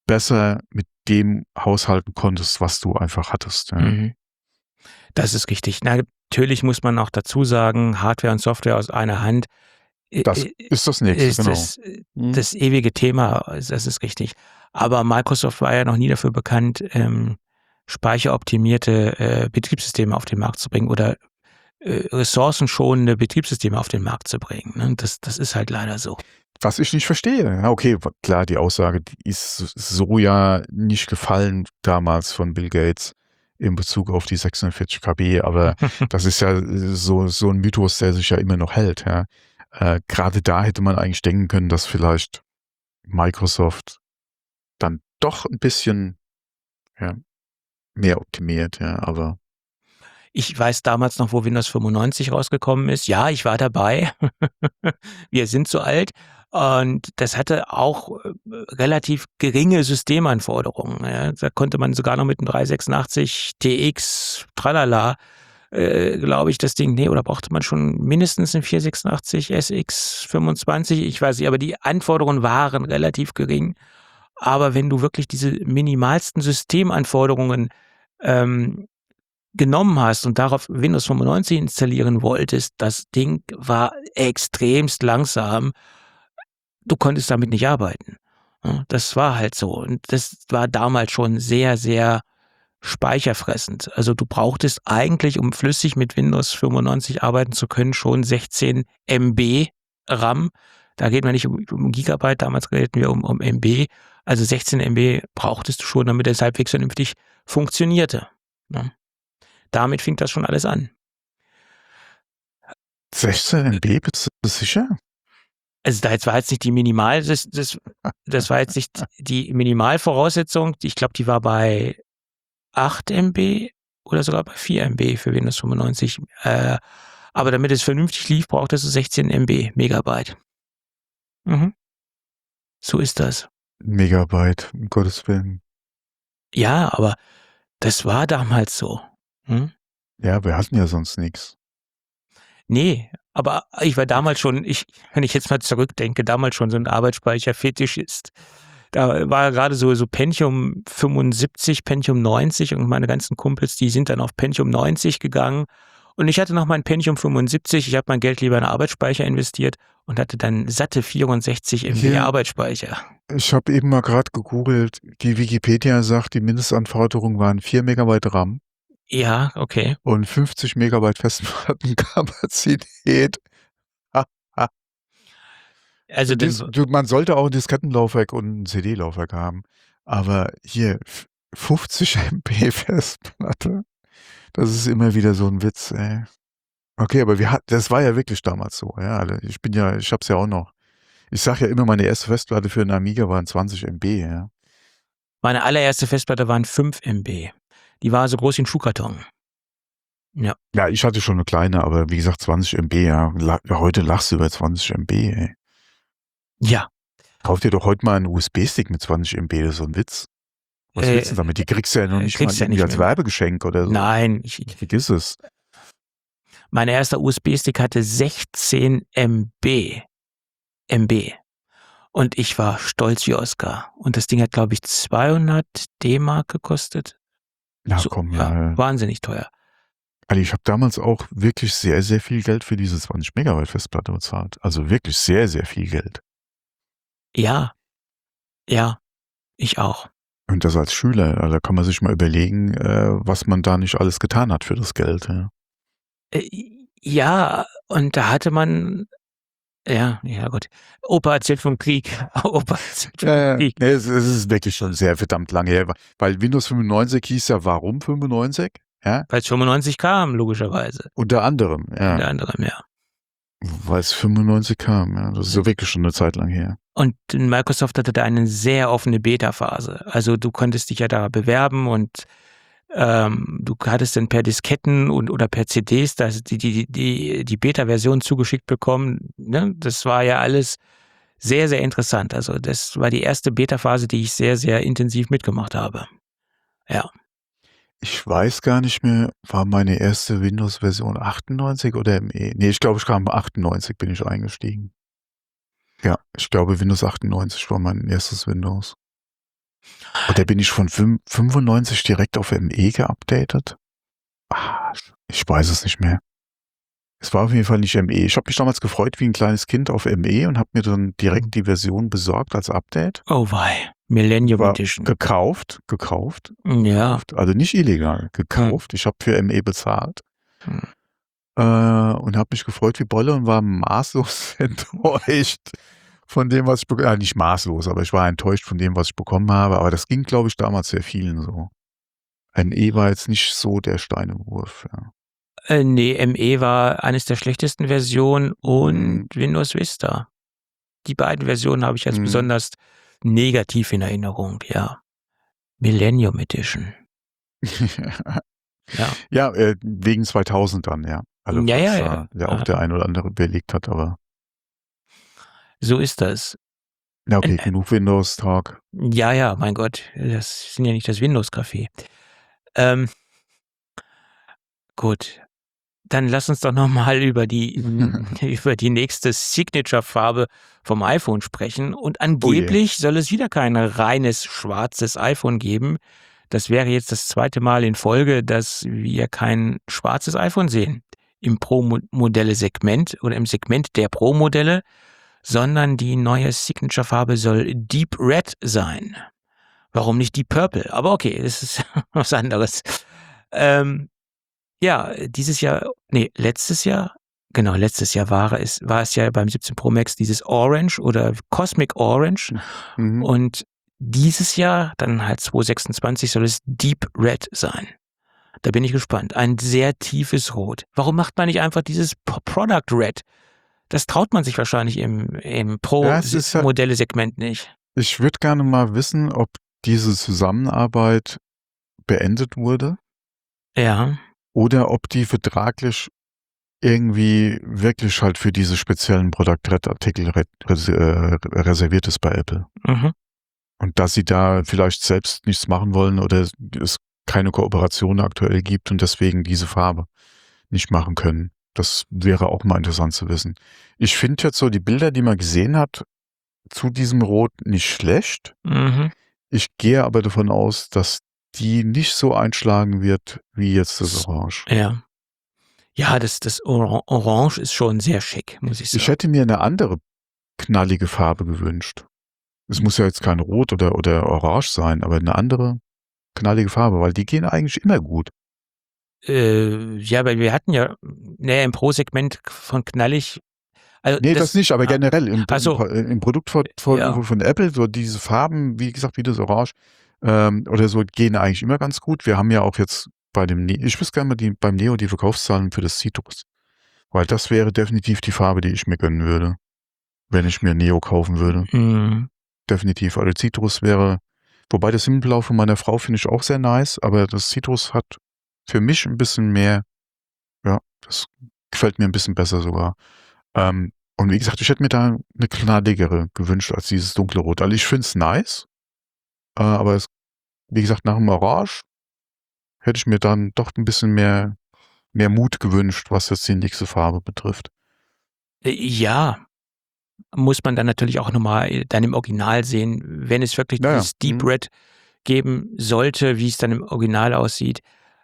besser mit dem haushalten konntest, was du einfach hattest. Ja. Mhm. Das ist richtig. Na, natürlich muss man auch dazu sagen, Hardware und Software aus einer Hand Das ist das Nächste, ist genau. das ewige Thema, das ist richtig. Aber Microsoft war ja noch nie dafür bekannt, speicheroptimierte Betriebssysteme auf den Markt zu bringen oder ressourcenschonende Betriebssysteme auf den Markt zu bringen. Ne? Das ist halt leider so. Was ich nicht verstehe. Ja, okay, klar, die Aussage, die ist so ja nicht gefallen damals von Bill Gates in Bezug auf die 46 KB, aber das ist ja so ein Mythos, der sich ja immer noch hält. Ja. Gerade da hätte man eigentlich denken können, dass vielleicht Microsoft dann doch ein bisschen mehr optimiert, ja, aber Ich weiß damals noch, wo Windows 95 rausgekommen ist. Ja, ich war dabei. Wir sind so alt. Und das hatte auch relativ geringe Systemanforderungen. Ja. Da konnte man sogar noch mit einem 386 TX, tralala, glaube ich, das Ding, oder brauchte man schon mindestens einen 486 SX 25? Ich weiß nicht, aber die Anforderungen waren relativ gering. Aber wenn du wirklich diese minimalsten Systemanforderungen genommen hast und darauf Windows 95 installieren wolltest, das Ding war extremst langsam. Du konntest damit nicht arbeiten. Das war halt so. Und das war damals schon sehr, sehr speicherfressend. Also du brauchtest eigentlich, um flüssig mit Windows 95 arbeiten zu können, schon 16 MB RAM. Da geht man nicht um Gigabyte, damals redeten wir um MB. Also 16 MB brauchtest du schon, damit es halbwegs vernünftig funktionierte. Ja. Damit fing das schon alles an. 16 MB, bist du sicher? Also das war jetzt nicht die das war jetzt nicht die Minimalvoraussetzung. Ich glaube, die war bei 8 MB oder sogar bei 4 MB für Windows 95. Aber damit es vernünftig lief, brauchtest du 16 MB, Megabyte. Mhm. So ist das. Megabyte, um Gottes Willen. Ja, aber das war damals so. Hm? Ja, wir hatten ja sonst nichts. Nee, aber ich war damals schon, wenn ich jetzt mal zurückdenke, damals schon so ein Arbeitsspeicher-Fetischist. Da war gerade so Pentium 75, Pentium 90 und meine ganzen Kumpels, die sind dann auf Pentium 90 gegangen. Und ich hatte noch mein Pentium 75, ich habe mein Geld lieber in Arbeitsspeicher investiert und hatte dann satte 64 MB Arbeitsspeicher. Ich habe eben mal gerade gegoogelt, die Wikipedia sagt, die Mindestanforderungen waren 4 Megabyte RAM. Ja, okay. Und 50 Megabyte Festplattenkapazität. Also man sollte auch ein Diskettenlaufwerk und ein CD-Laufwerk haben. Aber hier 50 MB Festplatte, das ist immer wieder so ein Witz, ey. Okay, aber das war ja wirklich damals so. Ja, ich hab's ja auch noch. Ich sag ja immer, meine erste Festplatte für einen Amiga waren 20 MB. Ja. Meine allererste Festplatte waren 5 MB. Die war so groß wie ein Schuhkarton. Ja. Ja, ich hatte schon eine kleine, aber wie gesagt 20 MB. Ja. Heute lachst du über 20 MB. Ey. Ja. Kauf dir doch heute mal einen USB-Stick mit 20 MB, das ist so ein Witz. Was willst du damit? Die kriegst du ja noch nicht mal ja nicht als Werbegeschenk oder so. Nein. Vergiss es. Mein erster USB-Stick hatte 16 MB. Und ich war stolz wie Oscar. Und das Ding hat, glaube ich, 200 D-Mark gekostet. Na komm, ja. Wahnsinnig teuer. Also ich habe damals auch wirklich sehr, sehr viel Geld für diese 20 Megabyte Festplatte bezahlt. Also wirklich sehr, sehr viel Geld. Ja, ich auch. Und das als Schüler, da kann man sich mal überlegen, was man da nicht alles getan hat für das Geld. Ja, und da hatte man, ja gut. Opa erzählt vom Krieg. Krieg. Nee, es ist wirklich schon sehr verdammt lange her, weil Windows 95 hieß ja, warum 95? Ja? Weil es 95 kam, logischerweise. Unter anderem, ja. Weil es 95 kam, ja. Das ist ja wirklich schon eine Zeit lang her. Und Microsoft hatte da eine sehr offene Beta-Phase. Also du konntest dich ja da bewerben und du hattest dann per Disketten oder per CDs die Beta-Version zugeschickt bekommen. Ne? Das war ja alles sehr, sehr interessant. Also das war die erste Beta-Phase, die ich sehr, sehr intensiv mitgemacht habe. Ja. Ich weiß gar nicht mehr, war meine erste Windows-Version 98 oder ME? Nee, ich glaube, ich kam 98, bin ich eingestiegen. Ja, ich glaube, Windows 98 war mein erstes Windows. Oder bin ich von 95 direkt auf ME geupdatet? Ich weiß es nicht mehr. Es war auf jeden Fall nicht ME. Ich habe mich damals gefreut wie ein kleines Kind auf ME und habe mir dann direkt die Version besorgt als Update. Oh wei, Millennium War Edition. gekauft. Ja. Also nicht illegal, gekauft. Ich habe für ME bezahlt. Und habe mich gefreut wie Bolle und war maßlos enttäuscht von dem, was ich bekommen nicht maßlos, aber ich war enttäuscht von dem, was ich bekommen habe. Aber das ging, glaube ich, damals sehr vielen so. ME war jetzt nicht so der Steinewurf. Ja. Nee, ME war eines der schlechtesten Versionen und Windows Vista. Die beiden Versionen habe ich als besonders negativ in Erinnerung, ja. Millennium Edition. Ja. Ja, wegen 2000 dann, ja. Also Ja. der auch der ein oder andere belegt hat, aber So ist das. ja, okay, genug Windows-Talk. Ja, mein Gott, das sind ja nicht das Windows-Café. Gut, dann lass uns doch nochmal über die nächste Signature-Farbe vom iPhone sprechen. Und angeblich soll es wieder kein reines schwarzes iPhone geben. Das wäre jetzt das zweite Mal in Folge, dass wir kein schwarzes iPhone sehen im Pro-Modelle-Segment oder im Segment der Pro-Modelle, sondern die neue Signature-Farbe soll Deep Red sein. Warum nicht Deep Purple? Aber okay, das ist was anderes. Letztes Jahr war es ja beim 17 Pro Max dieses Orange oder Cosmic Orange. Und dieses Jahr, dann halt 2026, soll es Deep Red sein. Da bin ich gespannt. Ein sehr tiefes Rot. Warum macht man nicht einfach dieses Product Red? Das traut man sich wahrscheinlich im Pro-Modelle-Segment nicht. Ich würde gerne mal wissen, ob diese Zusammenarbeit beendet wurde. Ja. Oder ob die vertraglich irgendwie wirklich halt für diese speziellen Product Red Artikel reserviert ist bei Apple. Und dass sie da vielleicht selbst nichts machen wollen oder es keine Kooperation aktuell gibt und deswegen diese Farbe nicht machen können. Das wäre auch mal interessant zu wissen. Ich finde jetzt so die Bilder, die man gesehen hat, zu diesem Rot nicht schlecht. Ich gehe aber davon aus, dass die nicht so einschlagen wird wie jetzt das Orange. Ja, das Orange ist schon sehr schick, muss ich sagen. Ich hätte mir eine andere knallige Farbe gewünscht. Es muss ja jetzt kein Rot oder Orange sein, aber eine andere knallige Farbe, weil die gehen eigentlich immer gut. Ja, weil wir hatten ja im Pro-Segment von knallig. Also nee, das nicht, aber generell im Produktportfolio von Apple, so diese Farben, wie gesagt, wie das Orange oder so, gehen eigentlich immer ganz gut. Wir haben ja auch jetzt bei dem, ich wüsste gerne mal beim Neo die Verkaufszahlen für das Citrus. Weil das wäre definitiv die Farbe, die ich mir gönnen würde, wenn ich mir Neo kaufen würde. Definitiv. Also Citrus wäre, wobei das Himmelblau von meiner Frau finde ich auch sehr nice, aber das Citrus hat für mich ein bisschen mehr, ja, das gefällt mir ein bisschen besser sogar. Und wie gesagt, ich hätte mir da eine knalligere gewünscht als dieses dunkle Rot. Also ich finde es nice, aber wie gesagt, nach dem Orange hätte ich mir dann doch ein bisschen mehr Mut gewünscht, was jetzt die nächste Farbe betrifft. Ja, muss man dann natürlich auch nochmal dann im Original sehen, wenn es wirklich dieses Deep Red geben sollte, wie es dann im Original aussieht.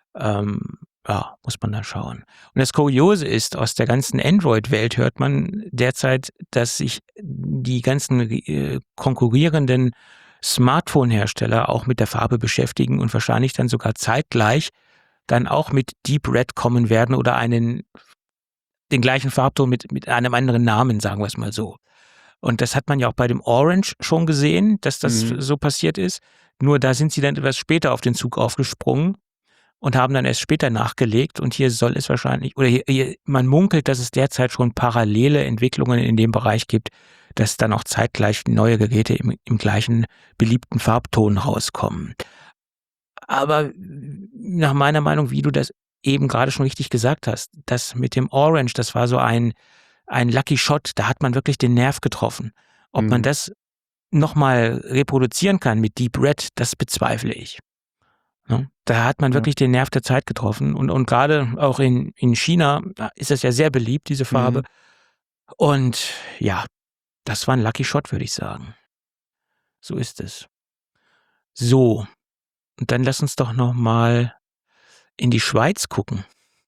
Muss man dann schauen. Und das Kuriose ist, aus der ganzen Android-Welt hört man derzeit, dass sich die ganzen konkurrierenden Smartphone-Hersteller auch mit der Farbe beschäftigen und wahrscheinlich dann sogar zeitgleich dann auch mit Deep Red kommen werden oder den gleichen Farbton mit einem anderen Namen, sagen wir es mal so. Und das hat man ja auch bei dem Orange schon gesehen, dass das so passiert ist. Nur da sind sie dann etwas später auf den Zug aufgesprungen und haben dann erst später nachgelegt. Und hier soll es wahrscheinlich, oder hier, man munkelt, dass es derzeit schon parallele Entwicklungen in dem Bereich gibt, dass dann auch zeitgleich neue Geräte im gleichen beliebten Farbton rauskommen. Aber nach meiner Meinung, wie du das eben gerade schon richtig gesagt hast, das mit dem Orange, das war so ein Lucky Shot, da hat man wirklich den Nerv getroffen. Ob man das nochmal reproduzieren kann mit Deep Red, das bezweifle ich. Ja, da hat man wirklich den Nerv der Zeit getroffen und gerade auch in China ist das ja sehr beliebt, diese Farbe. Und ja, das war ein Lucky Shot, würde ich sagen. So ist es. So, und dann lass uns doch noch mal in die Schweiz gucken.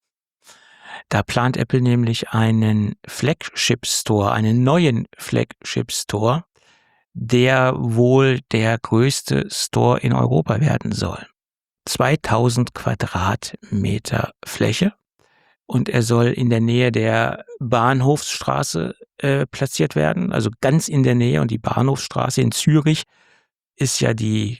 Da plant Apple nämlich einen Flagship Store, einen neuen Flagship Store, der wohl der größte Store in Europa werden soll. 2000 Quadratmeter Fläche und er soll in der Nähe der Bahnhofsstraße platziert werden, also ganz in der Nähe. Und die Bahnhofsstraße in Zürich ist ja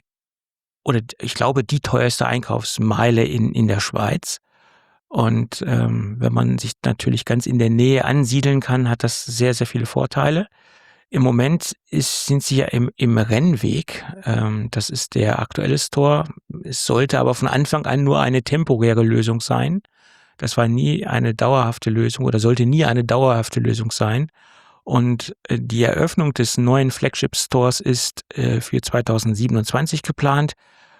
ich glaube, die teuerste Einkaufsmeile in der Schweiz. Und wenn man sich natürlich ganz in der Nähe ansiedeln kann, hat das sehr, sehr viele Vorteile. Im Moment sind sie ja im Rennweg. Das ist der aktuelle Store. Es sollte aber von Anfang an nur eine temporäre Lösung sein. Das war nie eine dauerhafte Lösung oder sollte nie eine dauerhafte Lösung sein. Und die Eröffnung des neuen Flagship Stores ist für 2027 geplant.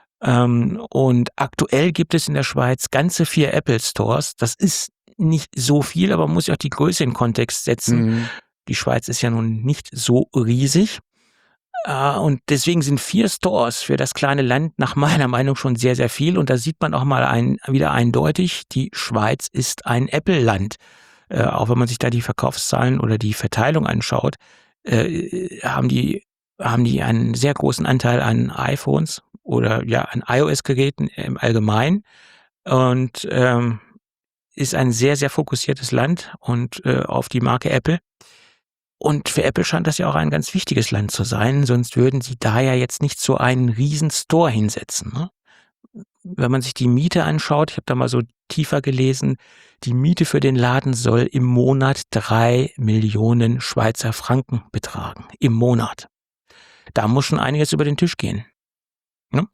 Und aktuell gibt es in der Schweiz ganze 4 Apple Stores. Das ist nicht so viel, aber man muss ja auch die Größe in Kontext setzen. Mhm. Die Schweiz ist ja nun nicht so riesig. Und deswegen sind 4 Stores für das kleine Land nach meiner Meinung schon sehr, sehr viel. Und da sieht man auch mal wieder eindeutig, die Schweiz ist ein Apple-Land. Auch wenn man sich da die Verkaufszahlen oder die Verteilung anschaut, haben die einen sehr großen Anteil an iPhones oder ja an iOS-Geräten im Allgemeinen und ist ein sehr, sehr fokussiertes Land und auf die Marke Apple. Und für Apple scheint das ja auch ein ganz wichtiges Land zu sein, sonst würden sie da ja jetzt nicht so einen riesen Store hinsetzen. Ne? Wenn man sich die Miete anschaut, ich habe da mal so tiefer gelesen, die Miete für den Laden soll im Monat 3 Millionen Schweizer Franken betragen. Im Monat. Da muss schon einiges über den Tisch gehen. Ne?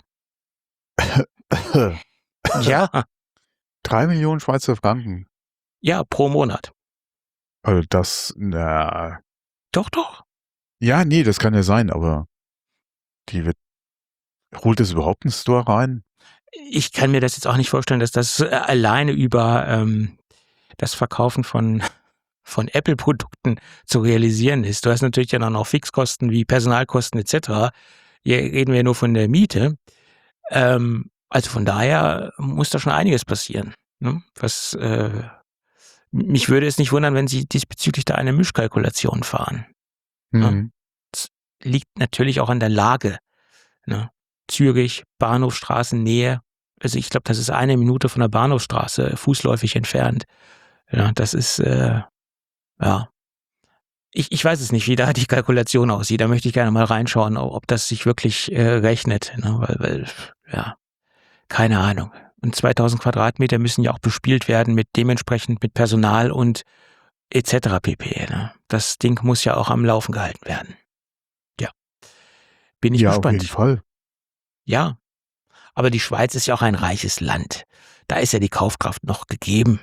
Ja, 3 Millionen Schweizer Franken. ja, pro Monat. Also na, Doch, doch. ja, nee, das kann ja sein, aber holt es überhaupt einen Store rein? Ich kann mir das jetzt auch nicht vorstellen, dass das alleine über das Verkaufen von Apple-Produkten zu realisieren ist. Du hast natürlich dann auch noch Fixkosten wie Personalkosten etc. Hier reden wir nur von der Miete. Also von daher muss da schon einiges passieren. Ne? Mich würde es nicht wundern, wenn sie diesbezüglich da eine Mischkalkulation fahren. Mhm. Das liegt natürlich auch an der Lage. Ne? Zürich, Bahnhofstraßennähe. Also ich glaube, das ist 1 Minute von der Bahnhofstraße fußläufig entfernt. Ja, das ist, ja. Ich weiß es nicht, wie da die Kalkulation aussieht. Da möchte ich gerne mal reinschauen, ob das sich wirklich rechnet. Ne? Weil, ja, keine Ahnung. Und 2000 Quadratmeter müssen ja auch bespielt werden dementsprechend mit Personal und etc. pp. Ne? Das Ding muss ja auch am Laufen gehalten werden. Ja. Bin ich Ja, gespannt. auf jeden Fall. Ja. Aber die Schweiz ist ja auch ein reiches Land. Da ist ja die Kaufkraft noch gegeben.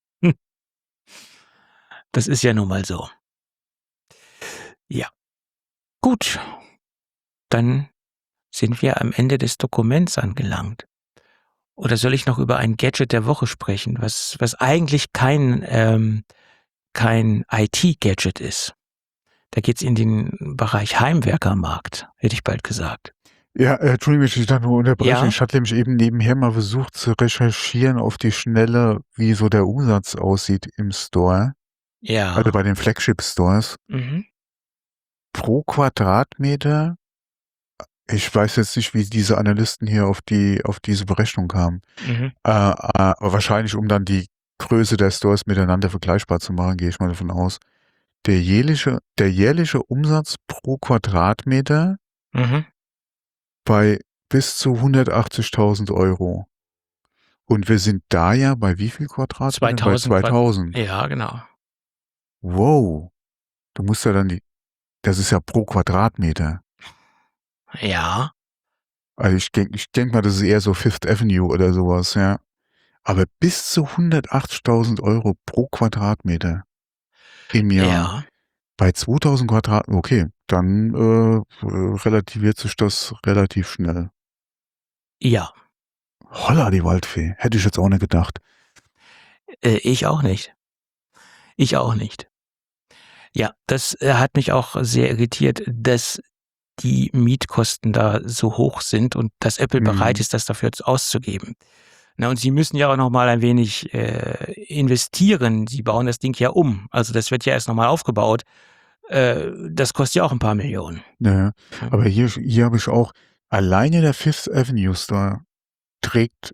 Das ist ja nun mal so. Ja. Gut. Dann sind wir am Ende des Dokuments angelangt. Oder soll ich noch über ein Gadget der Woche sprechen, was eigentlich kein IT-Gadget ist? Da geht's in den Bereich Heimwerkermarkt, hätte ich bald gesagt. Ja, Entschuldigung, ich darf nur unterbrechen. Ja. Ich hatte nämlich eben nebenher mal versucht zu recherchieren auf die Schnelle, wie so der Umsatz aussieht im Store. Ja. Also bei den Flagship-Stores. Mhm. Pro Quadratmeter, ich weiß jetzt nicht, wie diese Analysten hier auf diese Berechnung kamen. Mhm. Aber wahrscheinlich, um dann die Größe der Stores miteinander vergleichbar zu machen, gehe ich mal davon aus. Der jährliche Umsatz pro Quadratmeter Mhm. bei bis zu 180.000 Euro. Und wir sind da ja bei wie viel Quadratmeter? 2000 Bei 2000. Ja, genau. Wow. Du musst ja dann das ist ja pro Quadratmeter. Ja. Also ich denk mal, das ist eher so Fifth Avenue oder sowas, ja. Aber bis zu 180.000 Euro pro Quadratmeter im Jahr. Ja. Bei 2000 Quadratmeter, okay, dann relativiert sich das relativ schnell. Ja. Holla, die Waldfee. Hätte ich jetzt auch nicht gedacht. Ich auch nicht. Ich auch nicht. Ja, das hat mich auch sehr irritiert, dass die Mietkosten da so hoch sind und dass Apple bereit ist, das dafür auszugeben. Na, und sie müssen ja auch noch mal ein wenig investieren. Sie bauen das Ding ja um. Also das wird ja erst noch mal aufgebaut. Das kostet ja auch ein paar Millionen. Ja, Ja. aber hier habe ich auch, alleine der Fifth Avenue Store trägt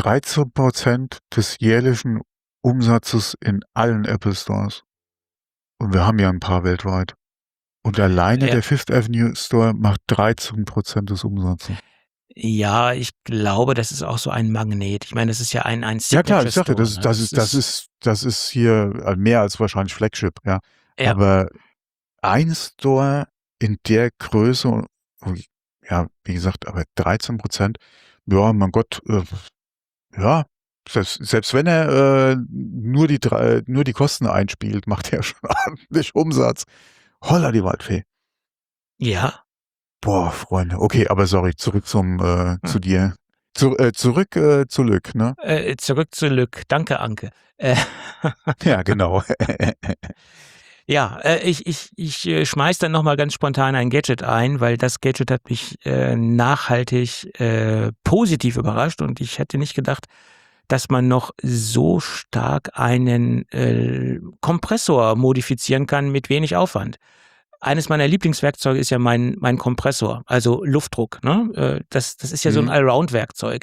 13% des jährlichen Umsatzes in allen Apple Stores. Und wir haben ja ein paar weltweit. Und alleine Ja. der Fifth Avenue Store macht 13% des Umsatzes. Ja, ich glaube, das ist auch so ein Magnet. Ich meine, das ist ja ein Ja klar, ich Signature sagte, Store, ne? das ist hier mehr als wahrscheinlich Flagship, ja. Ja. Aber ein Store in der Größe, und ja, wie gesagt, aber 13%, ja, mein Gott, ja, selbst wenn er nur die Kosten einspielt, macht er schon ordentlich Umsatz. Holla die Waldfee. Ja. Boah, Freunde. Okay, aber sorry, zurück zu dir. Zurück zu Lück, ne? Zurück zu Lück. Danke, Anke. Ja, genau. Ja, ich schmeiß dann noch mal ganz spontan ein Gadget ein, weil das Gadget hat mich nachhaltig positiv überrascht und ich hätte nicht gedacht, dass man noch so stark einen Kompressor modifizieren kann mit wenig Aufwand. Eines meiner Lieblingswerkzeuge ist ja mein Kompressor, also Luftdruck, ne? Das ist ja so ein Allround-Werkzeug.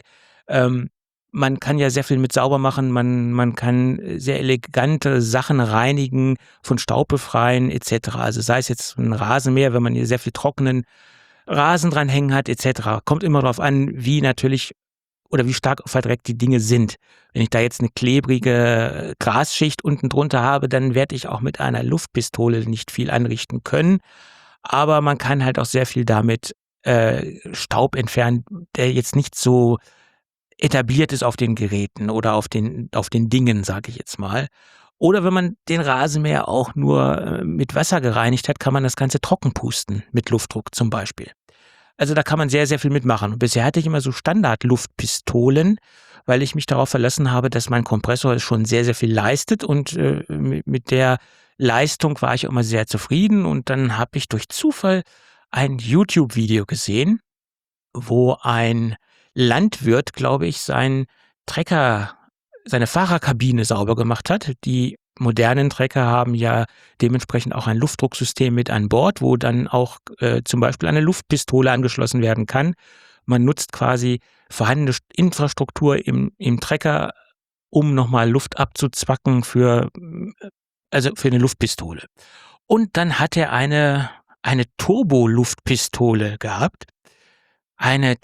Man kann ja sehr viel mit sauber machen, man kann sehr elegante Sachen reinigen, von Staub befreien et cetera. Also sei es jetzt ein Rasenmäher, wenn man hier sehr viel trockenen Rasen dran hängen hat et cetera. Kommt immer darauf an, wie natürlich oder wie stark verdreckt die Dinge sind. Wenn ich da jetzt eine klebrige Grasschicht unten drunter habe, dann werde ich auch mit einer Luftpistole nicht viel anrichten können. Aber man kann halt auch sehr viel damit Staub entfernen, der jetzt nicht so etabliert ist auf den Geräten oder auf den Dingen, sage ich jetzt mal. Oder wenn man den Rasenmäher auch nur mit Wasser gereinigt hat, kann man das Ganze trocken pusten, mit Luftdruck zum Beispiel. Also da kann man sehr, sehr viel mitmachen. Und bisher hatte ich immer so Standard-Luftpistolen, weil ich mich darauf verlassen habe, dass mein Kompressor schon sehr, sehr viel leistet. Und mit der Leistung war ich immer sehr zufrieden. Und dann habe ich durch Zufall ein YouTube-Video gesehen, wo ein Landwirt, glaube ich, seinen Trecker, seine Fahrerkabine sauber gemacht hat. Die modernen Trecker haben ja dementsprechend auch ein Luftdrucksystem mit an Bord, wo dann auch zum Beispiel eine Luftpistole angeschlossen werden kann. Man nutzt quasi vorhandene Infrastruktur im Trecker, um nochmal Luft abzuzwacken für eine Luftpistole. Und dann hat er eine Turboluftpistole gehabt. Eine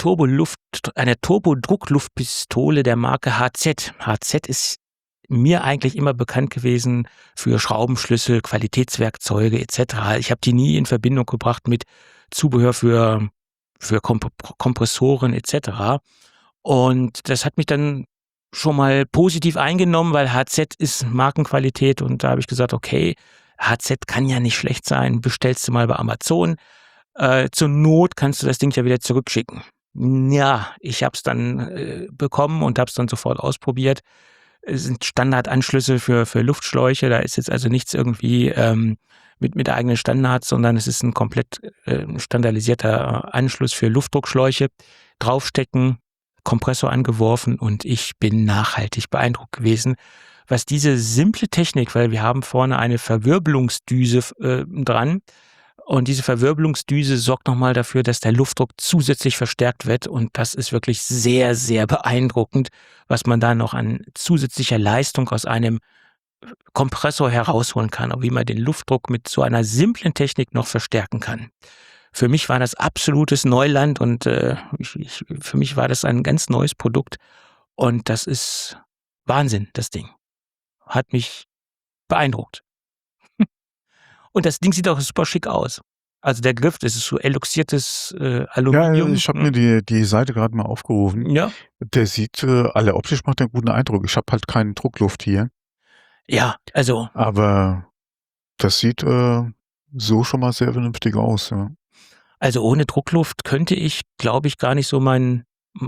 Turbodruckluftpistole der Marke HZ. HZ ist mir eigentlich immer bekannt gewesen für Schraubenschlüssel, Qualitätswerkzeuge etc. Ich habe die nie in Verbindung gebracht mit Zubehör für Kompressoren etc. Und das hat mich dann schon mal positiv eingenommen, weil HZ ist Markenqualität und da habe ich gesagt, okay, HZ kann ja nicht schlecht sein, bestellst du mal bei Amazon. Zur Not kannst du das Ding ja wieder zurückschicken. Ja, ich habe es dann bekommen und habe es dann sofort ausprobiert. Es sind Standardanschlüsse für Luftschläuche, da ist jetzt also nichts irgendwie mit eigenen Standards, sondern es ist ein komplett standardisierter Anschluss für Luftdruckschläuche. Draufstecken, Kompressor angeworfen und ich bin nachhaltig beeindruckt gewesen, was diese simple Technik, weil wir haben vorne eine Verwirbelungsdüse dran, und diese Verwirbelungsdüse sorgt nochmal dafür, dass der Luftdruck zusätzlich verstärkt wird. Und das ist wirklich sehr, sehr beeindruckend, was man da noch an zusätzlicher Leistung aus einem Kompressor herausholen kann und wie man den Luftdruck mit so einer simplen Technik noch verstärken kann. Für mich war das absolutes Neuland und für mich war das ein ganz neues Produkt. Und das ist Wahnsinn, das Ding. Hat mich beeindruckt. Und das Ding sieht auch super schick aus. Also der Griff, das ist so eloxiertes Aluminium. Ja, ich habe mir die Seite gerade mal aufgerufen. Ja. Der sieht, optisch macht er einen guten Eindruck. Ich habe halt keinen Druckluft hier. Ja, also. Aber das sieht so schon mal sehr vernünftig aus, ja. Also ohne Druckluft könnte ich, glaube ich, gar nicht so mehr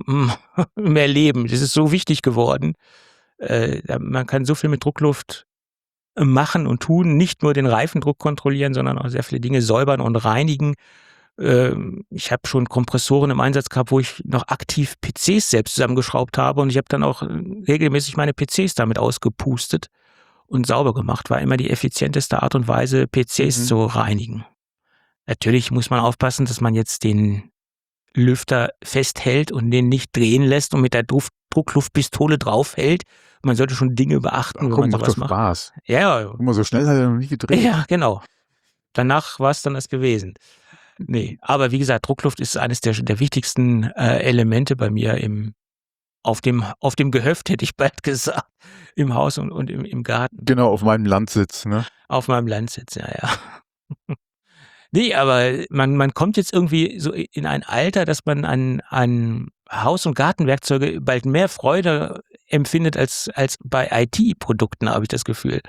leben. Das ist so wichtig geworden. Man kann so viel mit Druckluft machen und tun, nicht nur den Reifendruck kontrollieren, sondern auch sehr viele Dinge säubern und reinigen. Ich habe schon Kompressoren im Einsatz gehabt, wo ich noch aktiv PCs selbst zusammengeschraubt habe und ich habe dann auch regelmäßig meine PCs damit ausgepustet und sauber gemacht. War immer die effizienteste Art und Weise, PCs zu reinigen. Natürlich muss man aufpassen, dass man jetzt den Lüfter festhält und den nicht drehen lässt und mit der Druckluftpistole draufhält. Man sollte schon Dinge beachten, wenn man Macht sowas doch macht. Spaß. Ja, Guck mal, so schnell hat er noch nie gedreht. ja, genau. Danach war es dann das gewesen. Nee, aber wie gesagt, Druckluft ist eines der wichtigsten Elemente bei mir auf dem Gehöft, hätte ich bald gesagt, im Haus und im Garten. Genau, auf meinem Landsitz, ne? Auf meinem Landsitz, ja. Nee, aber man kommt jetzt irgendwie so in ein Alter, dass man an Haus- und Gartenwerkzeuge bald mehr Freude empfindet als bei IT-Produkten, habe ich das Gefühl.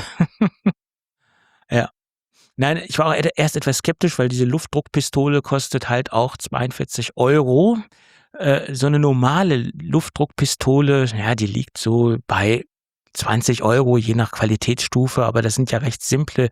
Ja. Nein, ich war auch erst etwas skeptisch, weil diese Luftdruckpistole kostet halt auch 42 €. So eine normale Luftdruckpistole, ja, die liegt so bei 20 €, je nach Qualitätsstufe, aber das sind ja recht simple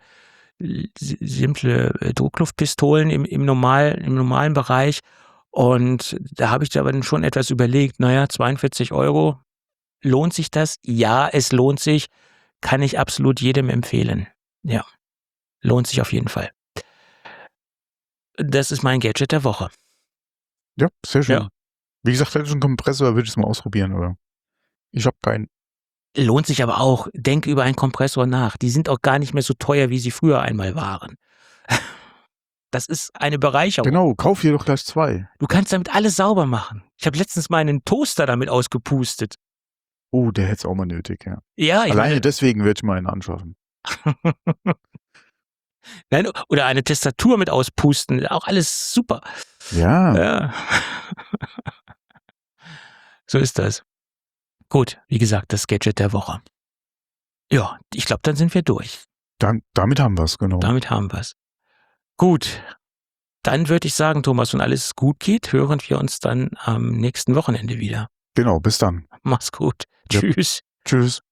Druckluftpistolen im normalen Bereich. Und da habe ich aber dann schon etwas überlegt, 42 €, lohnt sich das? Ja, es lohnt sich. Kann ich absolut jedem empfehlen. Ja, lohnt sich auf jeden Fall. Das ist mein Gadget der Woche. Ja, sehr schön. Ja. Wie gesagt, hätte ich einen Kompressor, würde ich es mal ausprobieren, aber ich habe keinen. Lohnt sich aber auch. Denk über einen Kompressor nach. Die sind auch gar nicht mehr so teuer, wie sie früher einmal waren. Das ist eine Bereicherung. Genau, kauf hier doch gleich 2. Du kannst damit alles sauber machen. Ich habe letztens meinen Toaster damit ausgepustet. Oh, der hätte es auch mal nötig, ja. Ja, ich Alleine meine, deswegen würde ich mal einen anschaffen. nein, oder eine Tastatur mit auspusten. Auch alles super. Ja, Ja. So ist das. Gut, wie gesagt, das Gadget der Woche. Ja, ich glaube, dann sind wir durch. damit haben wir es, genau. Damit haben wir es. Gut, dann würde ich sagen, Thomas, wenn alles gut geht, hören wir uns dann am nächsten Wochenende wieder. Genau, bis dann. Mach's gut. Ja. Tschüss. Tschüss.